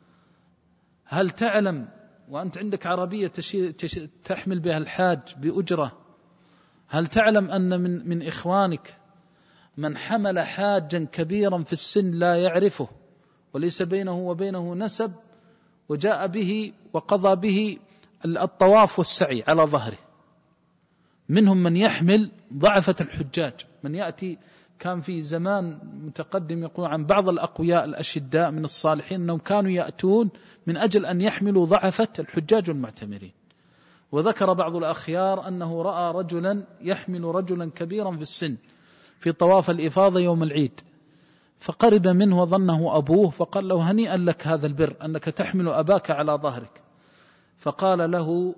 هل تعلم وأنت عندك عربية تحمل بها الحاج بأجرة، هل تعلم أن من إخوانك من حمل حاجا كبيرا في السن لا يعرفه وليس بينه وبينه نسب، وجاء به وقضى به الطواف والسعي على ظهره؟ منهم من يحمل ضعفة الحجاج، من يأتي، كان في زمان متقدم يقول عن بعض الأقوياء الأشداء من الصالحين أنهم كانوا يأتون من أجل أن يحملوا ضعفة الحجاج والمعتمرين. وذكر بعض الأخيار أنه رأى رجلا يحمل رجلا كبيرا في السن في طواف الإفاضة يوم العيد، فقرب منه وظنه أبوه، فقال له هنيئا لك هذا البر أنك تحمل أباك على ظهرك، فقال له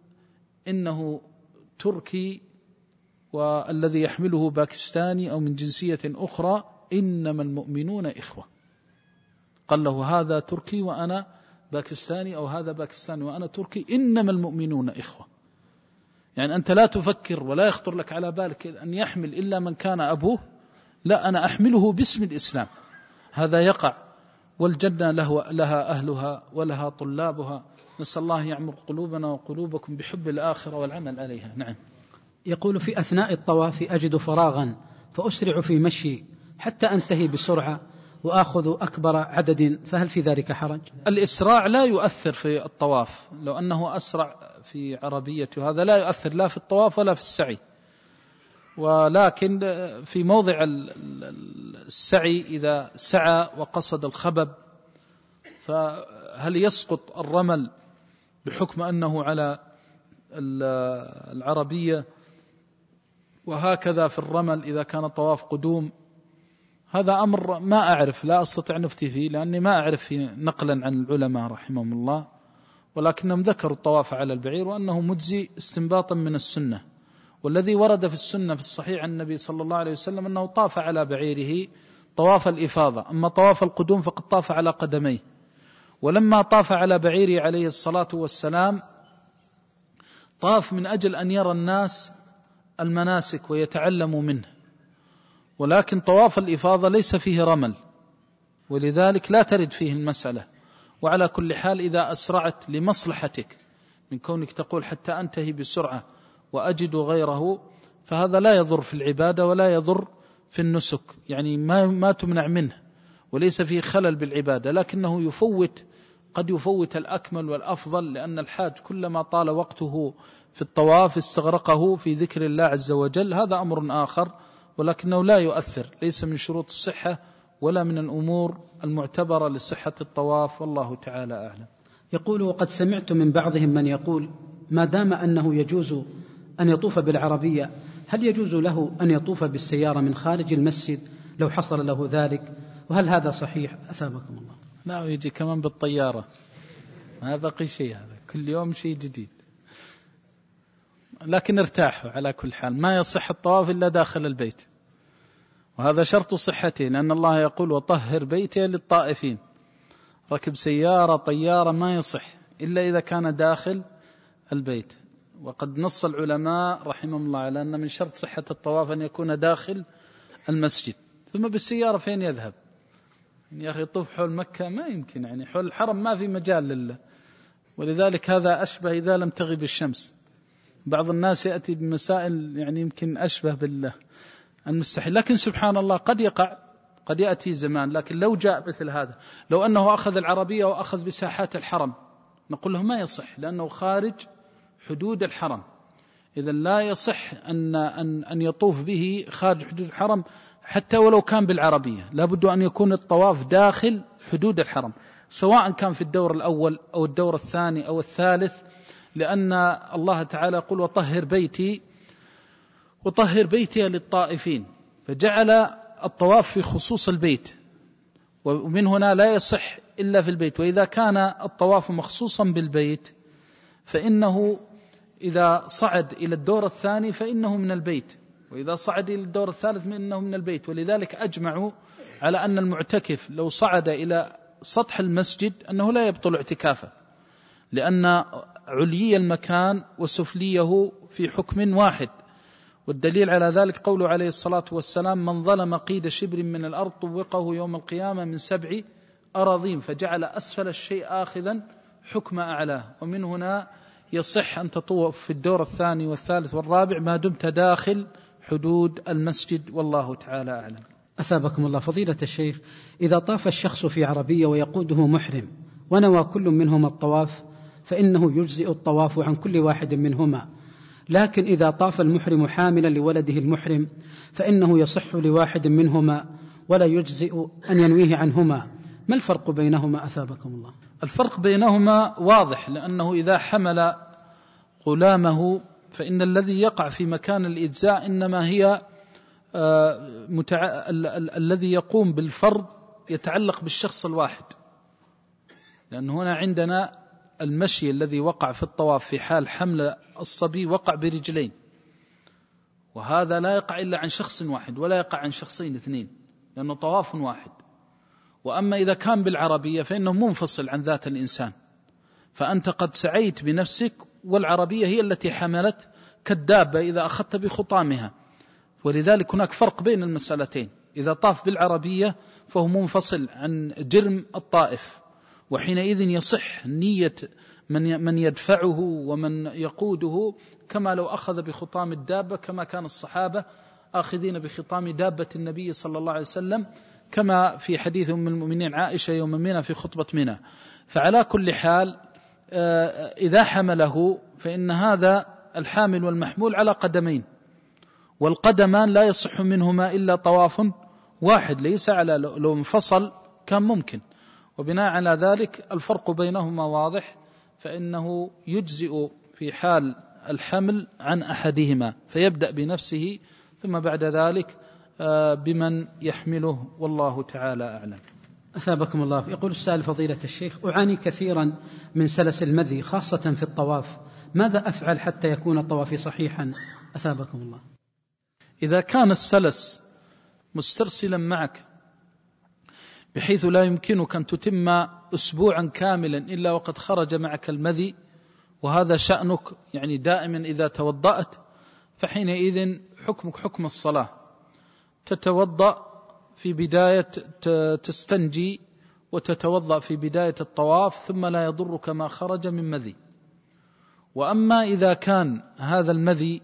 إنه تركي والذي يحمله باكستاني أو من جنسية أخرى، إنما المؤمنون إخوة. قال له هذا تركي وأنا باكستاني، أو هذا باكستاني وأنا تركي، إنما المؤمنون إخوة. يعني أنت لا تفكر ولا يخطر لك على بالك أن يحمل إلا من كان أبوه، لا، أنا أحمله باسم الإسلام. هذا يقع والجنة لها أهلها ولها طلابها. نسأل الله يعمر قلوبنا وقلوبكم بحب الآخرة والعمل عليها. نعم. يقول: في أثناء الطواف أجد فراغا فأسرع في مشي حتى أنتهي بسرعة وآخذ أكبر عدد، فهل في ذلك حرج؟ الإسراع لا يؤثر في الطواف، لو أنه أسرع في عربيته هذا لا يؤثر لا في الطواف ولا في السعي، ولكن في موضع السعي إذا سعى وقصد الخبب فهل يسقط الرمل بحكم أنه على العربية؟ وهكذا في الرمل إذا كان طواف قدوم. هذا أمر ما أعرف، لا أستطيع نفتي فيه لأني ما أعرف نقلا عن العلماء رحمهم الله، ولكنهم ذكروا الطواف على البعير وأنه مجزي استنباطا من السنة. والذي ورد في السنة في الصحيح عن النبي صلى الله عليه وسلم أنه طاف على بعيره طواف الإفاضة، أما طواف القدوم فقد طاف على قدميه. ولما طاف على بعيره عليه الصلاة والسلام طاف من أجل أن يرى الناس المناسك ويتعلموا منه، ولكن طواف الإفاضة ليس فيه رمل، ولذلك لا ترد فيه المسألة. وعلى كل حال إذا أسرعت لمصلحتك من كونك تقول حتى أنتهي بسرعة وأجد غيره، فهذا لا يضر في العبادة ولا يضر في النسك، يعني ما تمنع منه وليس فيه خلل بالعبادة، لكنه قد يفوت الأكمل والأفضل، لأن الحاج كلما طال وقته في الطواف استغرقه في ذكر الله عز وجل. هذا أمر آخر، ولكنه لا يؤثر، ليس من شروط الصحة ولا من الأمور المعتبرة لصحة الطواف، والله تعالى أعلم. يقول: وقد سمعت من بعضهم من يقول ما دام أنه يجوز أن يطوف بالعربية، هل يجوز له أن يطوف بالسيارة من خارج المسجد لو حصل له ذلك؟ وهل هذا صحيح؟ أثابكم الله. لا، يجي كمان بالطيارة، ما بقي شيء، هذا كل يوم شيء جديد. لكن ارتاحوا على كل حال، ما يصح الطواف إلا داخل البيت، وهذا شرط صحته، لأن الله يقول: وطهر بيتي للطائفين. ركب سيارة طيارة ما يصح إلا إذا كان داخل البيت. وقد نص العلماء رحمهم الله على أن من شرط صحة الطواف أن يكون داخل المسجد. ثم بالسيارة فين يذهب؟ يا أخي يطوف حول مكة ما يمكن، يعني حول الحرم ما في مجال لله، ولذلك هذا أشبه إذا لم تغب الشمس. بعض الناس يأتي بمسائل يعني يمكن أشبه بالمستحيل، لكن سبحان الله قد يقع، قد يأتي زمان. لكن لو جاء مثل هذا، لو أنه أخذ العربية وأخذ بساحات الحرم، نقول له ما يصح لأنه خارج حدود الحرم. إذا لا يصح أن يطوف به خارج حدود الحرم حتى ولو كان بالعربية، لابد أن يكون الطواف داخل حدود الحرم، سواء كان في الدور الأول أو الدور الثاني أو الثالث، لأن الله تعالى يقول: وطهر بيتي للطائفين، فجعل الطواف في خصوص البيت، ومن هنا لا يصح إلا في البيت. وإذا كان الطواف مخصوصا بالبيت فإنه إذا صعد إلى الدور الثاني فإنه من البيت، وإذا صعد إلى الدور الثالث فإنه من البيت. ولذلك أجمعوا على أن المعتكف لو صعد إلى سطح المسجد أنه لا يبطل اعتكافه، لأن عليي المكان وسفليه في حكم واحد. والدليل على ذلك قوله عليه الصلاة والسلام: من ظلم قيد شبر من الأرض طوقه يوم القيامة من 7 أراضين، فجعل أسفل الشيء آخذا حكم أعلاه. ومن هنا يصح أن تطوف في الدور الثاني والثالث والرابع ما دمت داخل حدود المسجد، والله تعالى أعلم. أثابكم الله. فضيلة الشيخ، إذا طاف الشخص في عربية ويقوده محرم ونوى كل منهما الطواف فإنه يجزئ الطواف عن كل واحد منهما، لكن إذا طاف المحرم حاملا لولده المحرم فإنه يصح لواحد منهما ولا يجزئ أن ينويه عنهما. ما الفرق بينهما أثابكم الله؟ الفرق بينهما واضح، لأنه إذا حمل غلامه فإن الذي يقع في مكان الإجزاء إنما هي الذي يقوم بالفرض يتعلق بالشخص الواحد، لأن هنا عندنا المشي الذي وقع في الطواف في حال حمل الصبي وقع برجلين، وهذا لا يقع إلا عن شخص واحد ولا يقع عن شخصين اثنين، لأنه طواف واحد. وأما إذا كان بالعربية فإنه منفصل عن ذات الإنسان، فأنت قد سعيت بنفسك والعربية هي التي حملت كالدابة إذا أخذت بخطامها. ولذلك هناك فرق بين المسألتين. إذا طاف بالعربية فهو منفصل عن جرم الطائف، وحينئذ يصح نية من يدفعه ومن يقوده كما لو أخذ بخطام الدابة، كما كان الصحابة آخذين بخطام دابة النبي صلى الله عليه وسلم، كما في حديث أم المؤمنين عائشة يوم منى في خطبة منى. فعلى كل حال إذا حمله فإن هذا الحامل والمحمول على قدمين، والقدمان لا يصح منهما إلا طواف واحد، ليس على لو انفصل كان ممكن. وبناء على ذلك الفرق بينهما واضح، فإنه يجزئ في حال الحمل عن أحدهما فيبدأ بنفسه ثم بعد ذلك بمن يحمله، والله تعالى أعلم. أثابكم الله. يقول السائل: فضيلة الشيخ، أعاني كثيرا من سلس المذي خاصة في الطواف، ماذا أفعل حتى يكون طوافي صحيحا؟ أثابكم الله. إذا كان السلس مسترسلا معك بحيث لا يمكنك أن تتم أسبوعا كاملا إلا وقد خرج معك المذي، وهذا شأنك يعني دائما إذا توضأت، فحينئذ حكمك حكم الصلاة، تتوضأ في بداية تستنجي وتتوضأ في بداية الطواف، ثم لا يضرك ما خرج من مذي. وأما إذا كان هذا المذي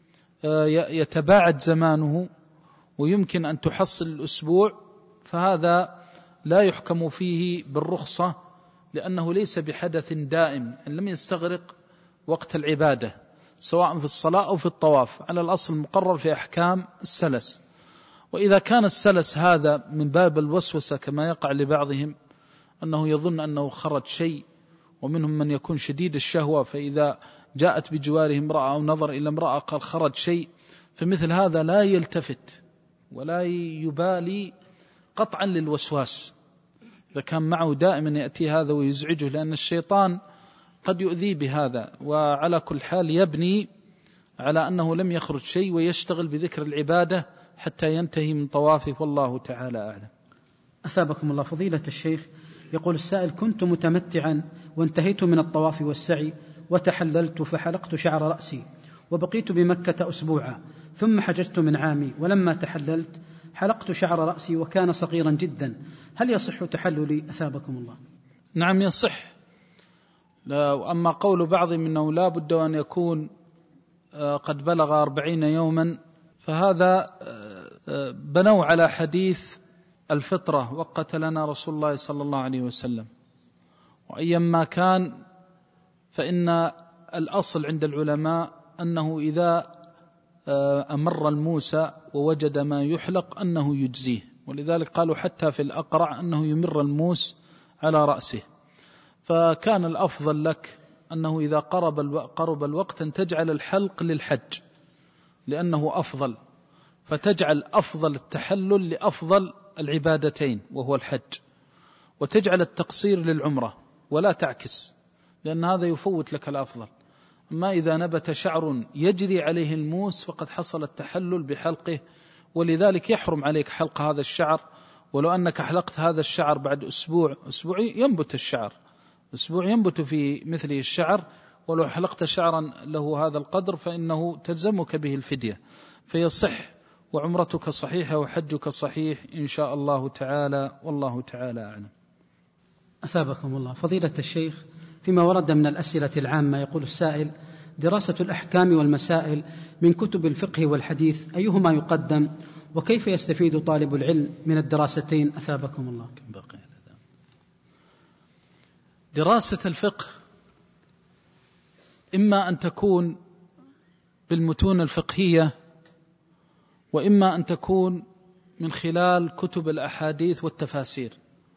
يتباعد زمانه ويمكن أن تحصل الأسبوع، فهذا لا يحكم فيه بالرخصة، لأنه ليس بحدث دائم، أن لم يستغرق وقت العبادة سواء في الصلاة أو في الطواف، على الأصل المقرر في أحكام السلس. وإذا كان السلس هذا من باب الوسوسة كما يقع لبعضهم، أنه يظن أنه خرج شيء، ومنهم من يكون شديد الشهوة، فإذا جاءت بجواره امرأة أو نظر إلى امرأة قال خرج شيء، فمثل هذا لا يلتفت ولا يبالي قطعا للوسواس إذا كان معه دائما يأتي هذا ويزعجه، لأن الشيطان قد يؤذي بهذا. وعلى كل حال يبني على أنه لم يخرج شيء ويشتغل بذكر العبادة حتى ينتهي من طوافه، والله تعالى أعلم. أثابكم الله. فضيلة الشيخ، يقول السائل: كنت متمتعا وانتهيت من الطواف والسعي وتحللت فحلقت شعر رأسي، وبقيت بمكة أسبوعا، ثم حججت من عامي، ولما تحللت حلقت شعر رأسي وكان صغيرا جدا، هل يصح تحللي؟ أثابكم الله. نعم يصح. أما قول بعضهم أنه لا بد أن يكون قد بلغ 40 يوما، فهذا بنوا على حديث الفطرة وقتلنا رسول الله صلى الله عليه وسلم. وأيما كان فإن الأصل عند العلماء أنه إذا أمر الموسى ووجد ما يحلق أنه يجزيه، ولذلك قالوا حتى في الأقرع أنه يمر الموس على رأسه. فكان الأفضل لك أنه إذا قرب الوقت أن تجعل الحلق للحج، لأنه أفضل، فتجعل أفضل التحلل لأفضل العبادتين وهو الحج، وتجعل التقصير للعمرة، ولا تعكس، لأن هذا يفوت لك الأفضل. أما إذا نبت شعر يجري عليه الموس فقد حصل التحلل بحلقه، ولذلك يحرم عليك حلق هذا الشعر. ولو أنك حلقت هذا الشعر بعد أسبوع ينبت الشعر، أسبوع ينبت في مثله الشعر، ولو حلقت شعرا له هذا القدر فإنه تلزمك به الفدية، فيصح وعمرتك صحيحة وحجك صحيح إن شاء الله تعالى، والله تعالى أعلم. أثابكم الله. فضيلة الشيخ، فيما ورد من الأسئلة العامة يقول السائل: دراسة الأحكام والمسائل من كتب الفقه والحديث أيهما يقدم، وكيف يستفيد طالب العلم من الدراستين؟ أثابكم الله. دراسة الفقه إما أن تكون بالمتون الفقهية، وإما أن تكون من خلال كتب الأحاديث والتفاسير،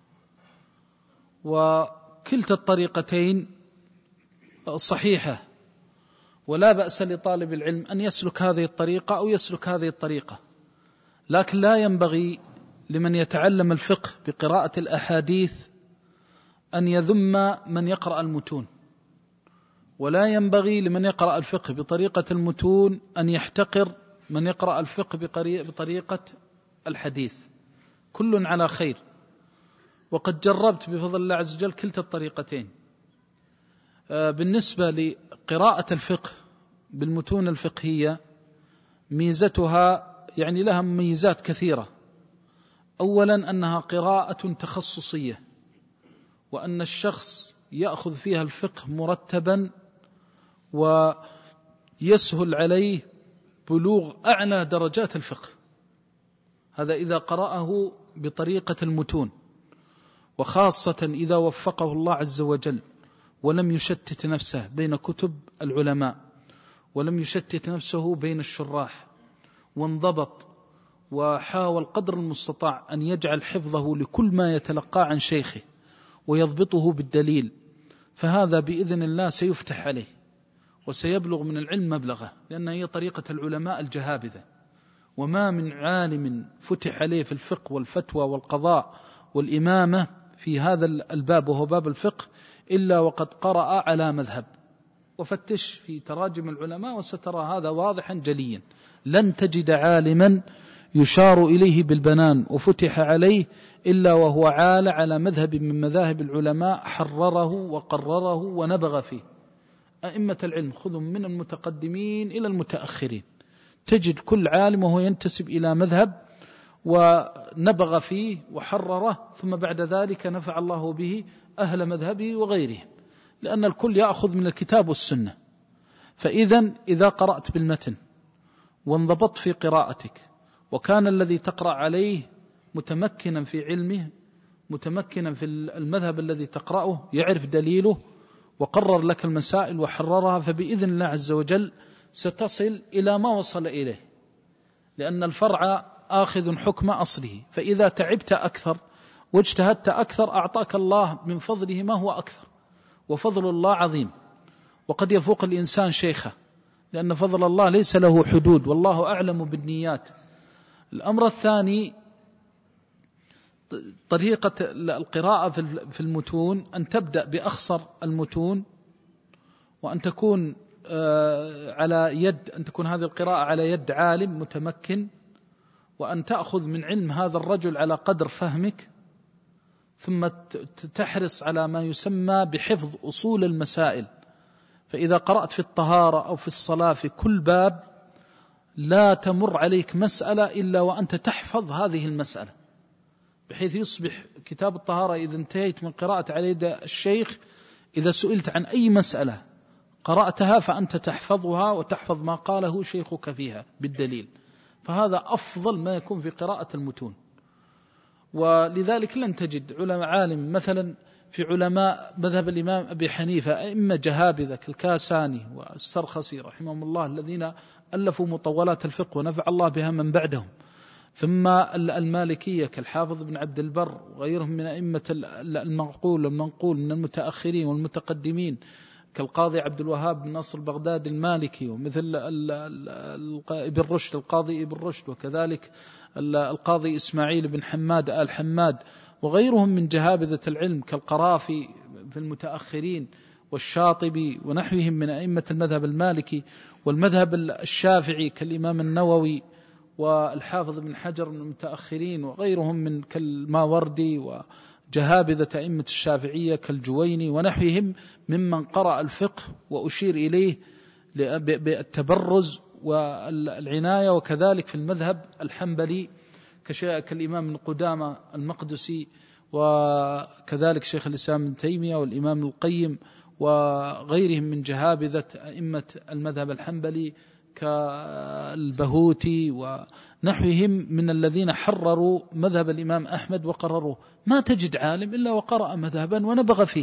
وكلتا الطريقتين صحيحة، ولا بأس لطالب العلم أن يسلك هذه الطريقة أو يسلك هذه الطريقة، لكن لا ينبغي لمن يتعلم الفقه بقراءة الأحاديث أن يذم من يقرأ المتون، ولا ينبغي لمن يقرأ الفقه بطريقة المتون أن يحتقر من يقرأ الفقه بطريقة الحديث. كل على خير، وقد جربت بفضل الله عز وجل كلتا الطريقتين. بالنسبة لقراءة الفقه بالمتون الفقهية، ميزتها يعني لها ميزات كثيرة، أولا أنها قراءة تخصصية، وأن الشخص يأخذ فيها الفقه مرتبا ويسهل عليه بلوغ أعلى درجات الفقه. هذا إذا قرأه بطريقة المتون، وخاصة إذا وفقه الله عز وجل ولم يشتت نفسه بين كتب العلماء، ولم يشتت نفسه بين الشراح، وانضبط وحاول قدر المستطاع أن يجعل حفظه لكل ما يتلقى عن شيخه ويضبطه بالدليل، فهذا بإذن الله سيفتح عليه وسيبلغ من العلم مبلغه، لأنها هي طريقة العلماء الجهابذة. وما من عالم فتح عليه في الفقه والفتوى والقضاء والإمامة في هذا الباب وهو باب الفقه إلا وقد قرأ على مذهب. وفتش في تراجم العلماء وسترى هذا واضحا جليا. لن تجد عالما يشار إليه بالبنان وفتح عليه إلا وهو عال على مذهب من مذاهب العلماء حرره وقرره ونبغ فيه. أئمة العلم خذوا من المتقدمين إلى المتأخرين، تجد كل عالم وهو ينتسب إلى مذهب ونبغ فيه وحرره، ثم بعد ذلك نفع الله به أهل مذهبه وغيرهم، لأن الكل يأخذ من الكتاب والسنة. إذا قرأت بالمتن وانضبطت في قراءتك، وكان الذي تقرأ عليه متمكنا في علمه، متمكنا في المذهب الذي تقرأه، يعرف دليله وقرر لك المسائل وحررها، فبإذن الله عز وجل ستصل إلى ما وصل إليه، لأن الفرع آخذ حكم أصله. فإذا تعبت أكثر واجتهدت أكثر أعطاك الله من فضله ما هو أكثر، وفضل الله عظيم، وقد يفوق الإنسان شيخه، لأن فضل الله ليس له حدود، والله أعلم بالنيات. الأمر الثاني طريقة القراءة في المتون، أن تبدأ بأخصر المتون، وأن تكون أن تكون هذه القراءة على يد عالم متمكن، وأن تأخذ من علم هذا الرجل على قدر فهمك، ثم تحرص على ما يسمى بحفظ أصول المسائل. فإذا قرأت في الطهارة أو في الصلاة في كل باب لا تمر عليك مسألة إلا وأنت تحفظ هذه المسألة، بحيث يصبح كتاب الطهارة إذا انتهيت من قراءة على يد الشيخ، إذا سئلت عن أي مسألة قرأتها فأنت تحفظها وتحفظ ما قاله شيخك فيها بالدليل. فهذا أفضل ما يكون في قراءة المتون. ولذلك لن تجد عالم مثلا في علماء مذهب الإمام أبي حنيفة أئمة جهابذة كالكاساني والسرخسي رحمهم الله، الذين ألفوا مطولات الفقه ونفع الله بها من بعدهم، ثم المالكية كالحافظ بن عبد البر وغيرهم من أئمة المعقول والمنقول من المتأخرين والمتقدمين، كالقاضي عبد الوهاب بن نصر البغدادي المالكي، ومثل ابن رشد القاضي ابن رشد، وكذلك القاضي إسماعيل بن حماد آل حماد، وغيرهم من جهابذة العلم كالقرافي في المتأخرين والشاطبي ونحوهم من أئمة المذهب المالكي والمذهب الشافعي كالإمام النووي والحافظ بن حجر من المتأخرين، وغيرهم من كالماوردي وجهابذة أئمة الشافعية كالجويني ونحوهم ممن قرأ الفقه وأشير إليه بالتبرز والعناية. وكذلك في المذهب الحنبلي كالإمام ابن قدامة المقدسي، وكذلك شيخ الإسلام ابن تيمية والإمام القيم وغيرهم من جهابذة أئمة المذهب الحنبلي كالبهوتي ونحوهم من الذين حرروا مذهب الإمام أحمد وقرروه. ما تجد عالم إلا وقرأ مذهبا ونبغ فيه،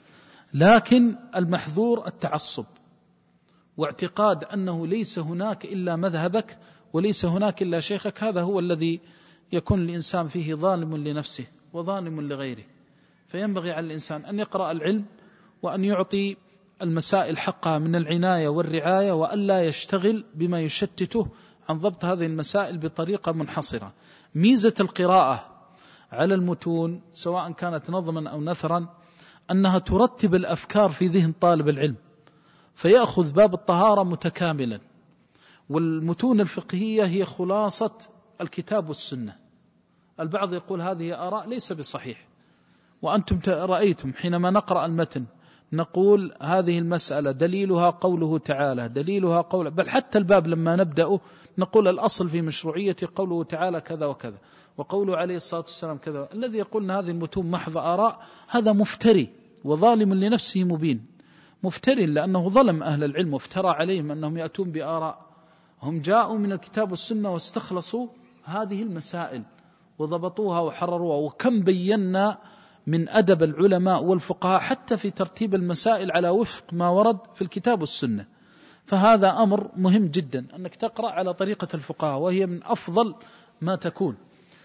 لكن المحظور التعصب واعتقاد أنه ليس هناك إلا مذهبك وليس هناك إلا شيخك. هذا هو الذي يكون الإنسان فيه ظالم لنفسه وظالم لغيره. فينبغي على الإنسان أن يقرأ العلم وأن يعطي المسائل حقها من العناية والرعاية، وألا يشتغل بما يشتته عن ضبط هذه المسائل بطريقة منحصرة. ميزة القراءة على المتون سواء كانت نظما أو نثرا أنها ترتب الأفكار في ذهن طالب العلم، فيأخذ باب الطهارة متكاملا، والمتون الفقهية هي خلاصة الكتاب والسنة. البعض يقول هذه آراء، ليس بصحيح. وأنتم رأيتم حينما نقرأ المتن نقول هذه المسألة دليلها قوله تعالى، دليلها قول، بل حتى الباب لما نبدأ نقول الأصل في مشروعية قوله تعالى كذا وكذا، وقوله عليه الصلاة والسلام كذا. الذي يقول أن هذه المتون محض آراء هذا مفتري وظالم لنفسه مبين، مفتري لأنه ظلم أهل العلم وافترى عليهم أنهم يأتون بآراء. هم جاءوا من الكتاب والسنة واستخلصوا هذه المسائل وضبطوها وحرروها. وكم بينا من أدب العلماء والفقهاء حتى في ترتيب المسائل على وفق ما ورد في الكتاب والسنة. فهذا أمر مهم جدا أنك تقرأ على طريقة الفقهاء، وهي من أفضل ما تكون.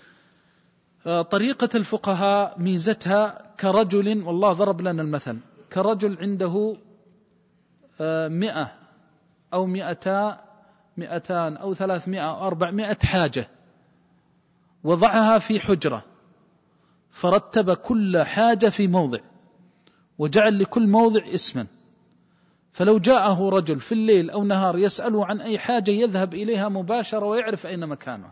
طريقة الفقهاء ميزتها كرجل، والله ضرب لنا المثل، كرجل عنده 100 أو 200 أو 300 أو 400 حاجة، وضعها في حجرة، فرتب كل حاجة في موضع، وجعل لكل موضع اسما. فلو جاءه رجل في الليل أو نهار يسأله عن أي حاجة يذهب إليها مباشرة ويعرف أين مكانها.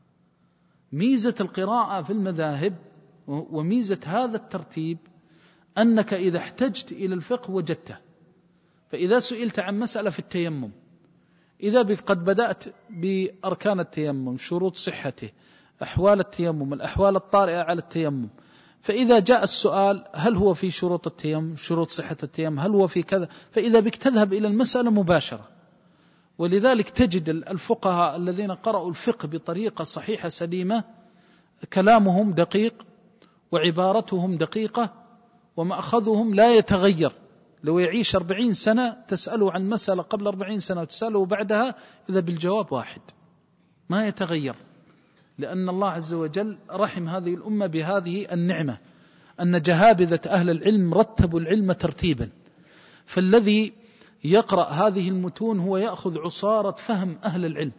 ميزة القراءة في المذاهب وميزة هذا الترتيب أنك إذا احتجت إلى الفقه وجدته. فإذا سئلت عن مسألة في التيمم، إذا قد بدأت بأركان التيمم، شروط صحته، أحوال التيمم، الأحوال الطارئة على التيمم، فإذا جاء السؤال هل هو في شروط التيمم، شروط صحة التيمم، هل هو في كذا، فإذا بك تذهب إلى المسألة مباشرة. ولذلك تجد الفقهاء الذين قرأوا الفقه بطريقة صحيحة سليمة كلامهم دقيق وعبارتهم دقيقة ومأخذهم لا يتغير. لو يعيش 40 سنة تسأله عن مسألة قبل 40 سنة وتسأله بعدها إذا بالجواب واحد ما يتغير، لأن الله عز وجل رحم هذه الأمة بهذه النعمة أن جهابذة أهل العلم رتبوا العلم ترتيبا. فالذي يقرأ هذه المتون هو يأخذ عصارة فهم أهل العلم،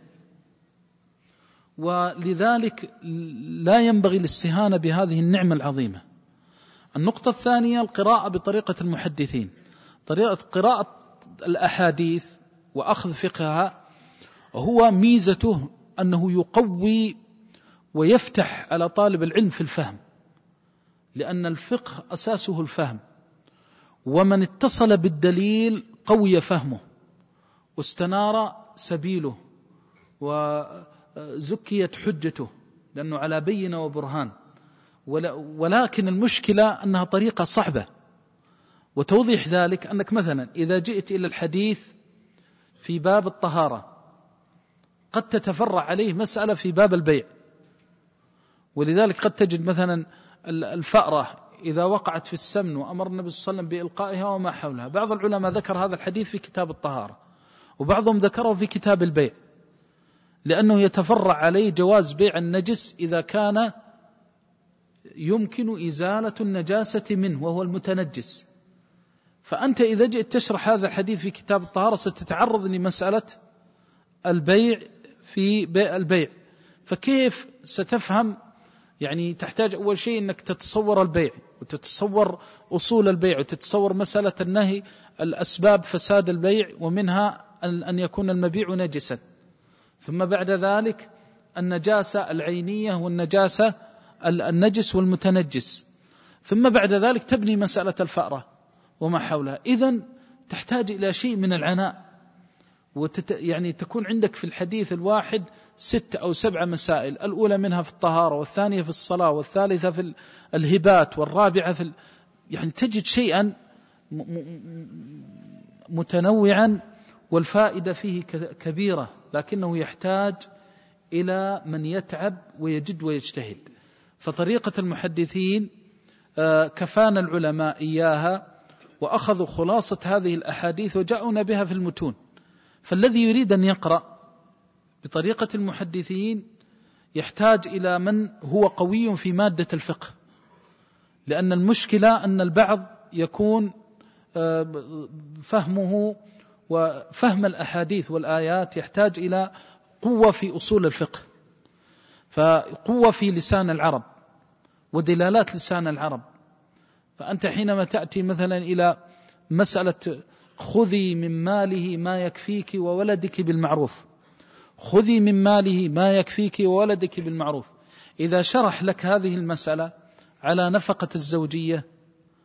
ولذلك لا ينبغي الاستهانة بهذه النعمة العظيمة. النقطة الثانية القراءة بطريقة المحدثين. طريقة قراءة الأحاديث وأخذ فقهها هو ميزته أنه يقوي ويفتح على طالب العلم في الفهم، لأن الفقه أساسه الفهم، ومن اتصل بالدليل قوي فهمه واستنار سبيله وزكيت حجته، لأنه على بينة وبرهان. ولكن المشكلة أنها طريقة صعبة. وتوضيح ذلك أنك مثلا إذا جئت إلى الحديث في باب الطهارة قد تتفرع عليه مسألة في باب البيع، ولذلك قد تجد مثلا الفأرة إذا وقعت في السمن وأمر النبي صلى الله عليه وسلم بإلقائها وما حولها. بعض العلماء ذكر هذا الحديث في كتاب الطهارة، وبعضهم ذكره في كتاب البيع، لأنه يتفرع عليه جواز بيع النجس إذا كان يمكن إزالة النجاسة منه وهو المتنجس. فأنت إذا جئت تشرح هذا الحديث في كتاب الطهارة ستتعرض لمسألة البيع في بيع البيع، فكيف ستفهم؟ يعني تحتاج أول شيء أنك تتصور البيع وتتصور أصول البيع وتتصور مسألة النهي، الأسباب فساد البيع، ومنها أن يكون المبيع نجسا، ثم بعد ذلك النجاسة العينية والنجاسة النجس والمتنجس، ثم بعد ذلك تبني مسألة الفأرة وما حولها. إذن تحتاج إلى شيء من العناء، يعني تكون عندك في الحديث الواحد 6 أو 7 مسائل، الأولى منها في الطهارة، والثانية في الصلاة، والثالثة في الهبات، والرابعة في يعني تجد شيئا متنوعا والفائدة فيه كبيرة، لكنه يحتاج إلى من يتعب ويجد ويجتهد. فطريقة المحدثين كفانا العلماء إياها، وأخذوا خلاصة هذه الأحاديث وجاءونا بها في المتون. فالذي يريد أن يقرأ بطريقة المحدثين يحتاج إلى من هو قوي في مادة الفقه، لأن المشكلة أن البعض يكون فهمه وفهم الأحاديث والآيات يحتاج إلى قوة في أصول الفقه، فقوة في لسان العرب ودلالات لسان العرب. فأنت حينما تأتي مثلا إلى مسألة خذي من ماله ما يكفيك وولدك بالمعروف، خذي من ماله ما يكفيك وولدك بالمعروف، إذا شرح لك هذه المسألة على نفقة الزوجية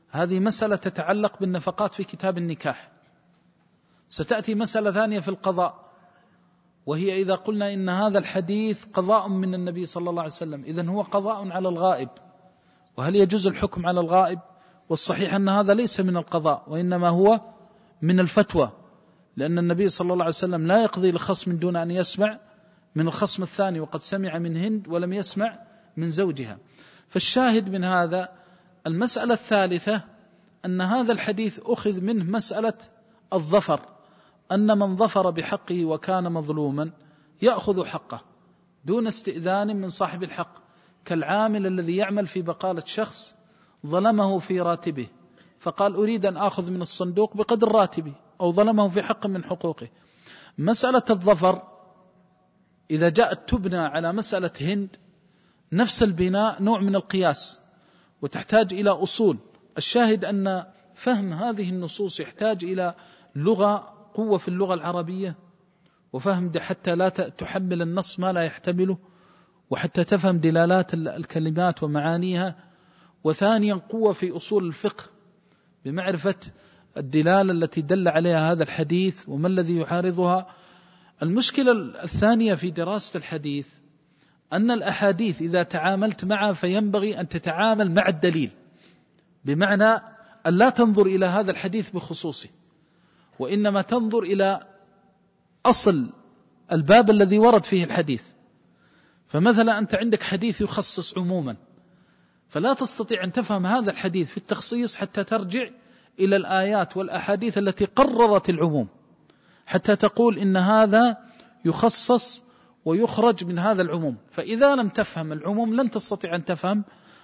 هذه مسألة تتعلق بالنفقات في كتاب النكاح. ستأتي مسألة ثانية في القضاء، وهي إذا قلنا إن هذا الحديث قضاء من النبي صلى الله عليه وسلم، إذن هو قضاء على الغائب، وهل يجوز الحكم على الغائب؟ والصحيح أن هذا ليس من القضاء، وإنما هو من الفتوى، لأن النبي صلى الله عليه وسلم لا يقضي لخصم دون أن يسمع من الخصم الثاني، وقد سمع من هند ولم يسمع من زوجها. فالشاهد من هذا المسألة الثالثة أن هذا الحديث أخذ منه مسألة الظفر، أن من ظفر بحقه وكان مظلوما يأخذ حقه دون استئذان من صاحب الحق، كالعامل الذي يعمل في بقالة شخص ظلمه في راتبه فقال أريد أن آخذ من الصندوق بقدر راتبي، أو ظلمه في حق من حقوقه. مسألة الظفر إذا جاءت تبنى على مسألة هند، نفس البناء نوع من القياس وتحتاج إلى أصول. الشاهد أن فهم هذه النصوص يحتاج إلى لغة، قوة في اللغة العربية، وفهم حتى لا تحمل النص ما لا يحتمله، وحتى تفهم دلالات الكلمات ومعانيها. وثانيا قوة في أصول الفقه بمعرفة الدلالة التي دل عليها هذا الحديث وما الذي يعارضها. المشكلة الثانية في دراسة الحديث أن الأحاديث إذا تعاملت معها فينبغي أن تتعامل مع الدليل، بمعنى أن لا تنظر إلى هذا الحديث بخصوصه، وإنما تنظر إلى أصل الباب الذي ورد فيه الحديث. فمثلا أنت عندك حديث يخصص عموما، فلا تستطيع أن تفهم هذا الحديث في التخصيص حتى ترجع إلى الآيات والأحاديث التي قررت العموم، حتى تقول إن هذا يخصص ويخرج من هذا العموم. فإذا لم تفهم العموم لن تستطيع أن تفهم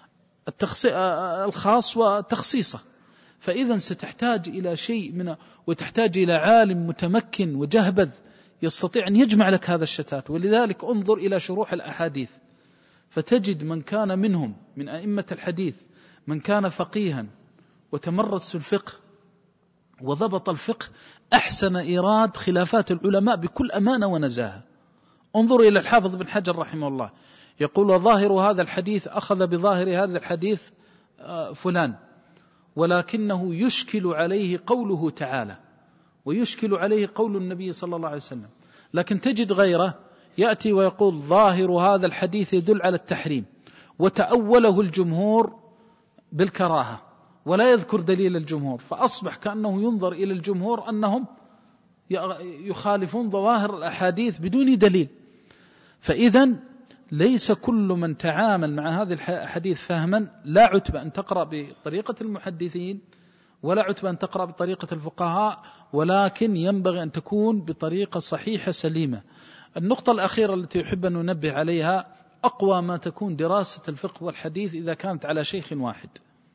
الخاص وتخصيصه. فإذا ستحتاج إلى شيء وتحتاج إلى عالم متمكن وجهبذ يستطيع أن يجمع لك هذا الشتات. ولذلك انظر إلى شروح الأحاديث، فتجد من كان منهم من أئمة الحديث من كان فقيها وتمرس في الفقه وضبط الفقه أحسن إيراد خلافات العلماء بكل أمانة ونزاهة. انظر إلى الحافظ بن حجر رحمه الله، يقول ظاهر هذا الحديث أخذ بظاهر هذا الحديث فلان، ولكنه يشكل عليه قوله تعالى ويشكل عليه قول النبي صلى الله عليه وسلم. لكن تجد غيره يأتي ويقول ظاهر هذا الحديث يدل على التحريم، وتأوله الجمهور بالكراهة ولا يذكر دليل الجمهور، فأصبح كأنه ينظر إلى الجمهور أنهم يخالفون ظواهر الأحاديث بدون دليل. فإذا ليس كل من تعامل مع هذه الحديث فهما، لا عتب أن تقرأ بطريقة المحدثين ولا عتب أن تقرأ بطريقة الفقهاء، ولكن ينبغي أن تكون بطريقة صحيحة سليمة. النقطة الأخيرة التي يحب أن ننبه عليها، أقوى ما تكون دراسة الفقه والحديث إذا كانت على شيخ واحد.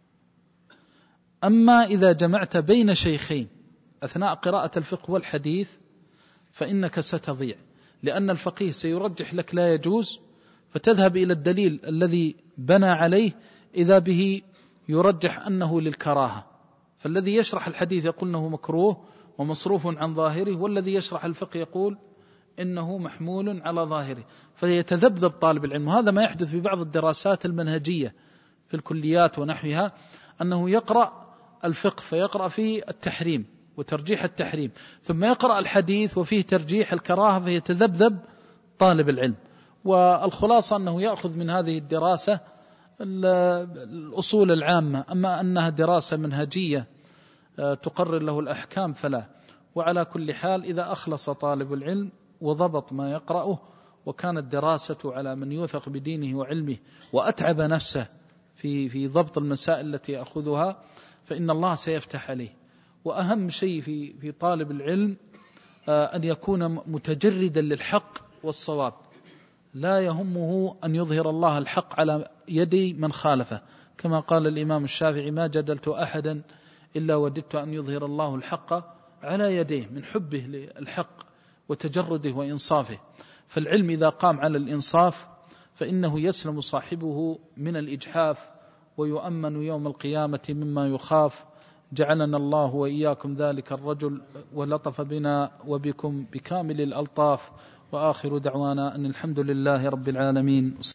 أما إذا جمعت بين شيخين أثناء قراءة الفقه والحديث فإنك ستضيع، لأن الفقيه سيرجح لك لا يجوز، فتذهب إلى الدليل الذي بنى عليه إذا به يرجح أنه للكراهة. فالذي يشرح الحديث يقول أنه مكروه ومصروف عن ظاهره، والذي يشرح الفقه يقول إنه محمول على ظاهره، فيتذبذب طالب العلم. وهذا ما يحدث في بعض الدراسات المنهجية في الكليات ونحوها، أنه يقرأ الفقه فيقرأ فيه التحريم وترجيح التحريم، ثم يقرأ الحديث وفيه ترجيح الكراهة، فيتذبذب طالب العلم. والخلاصة أنه يأخذ من هذه الدراسة الأصول العامة، أما أنها دراسة منهجية تقرر له الأحكام فلا. وعلى كل حال إذا أخلص طالب العلم وضبط ما يقرأه وكانت دراسته على من يوثق بدينه وعلمه وأتعب نفسه في ضبط المسائل التي يأخذها، فإن الله سيفتح عليه. وأهم شيء في طالب العلم أن يكون متجردا للحق والصواب، لا يهمه أن يظهر الله الحق على يدي من خالفه، كما قال الإمام الشافعي: ما جدلت أحدا إلا وددت أن يظهر الله الحق على يديه، من حبه للحق وتجرده وإنصافه. فالعلم إذا قام على الإنصاف فإنه يسلم صاحبه من الإجحاف ويؤمن يوم القيامة مما يخاف. جعلنا الله وإياكم ذلك الرجل، ولطف بنا وبكم بكامل الألطاف. وآخر دعوانا أن الحمد لله رب العالمين.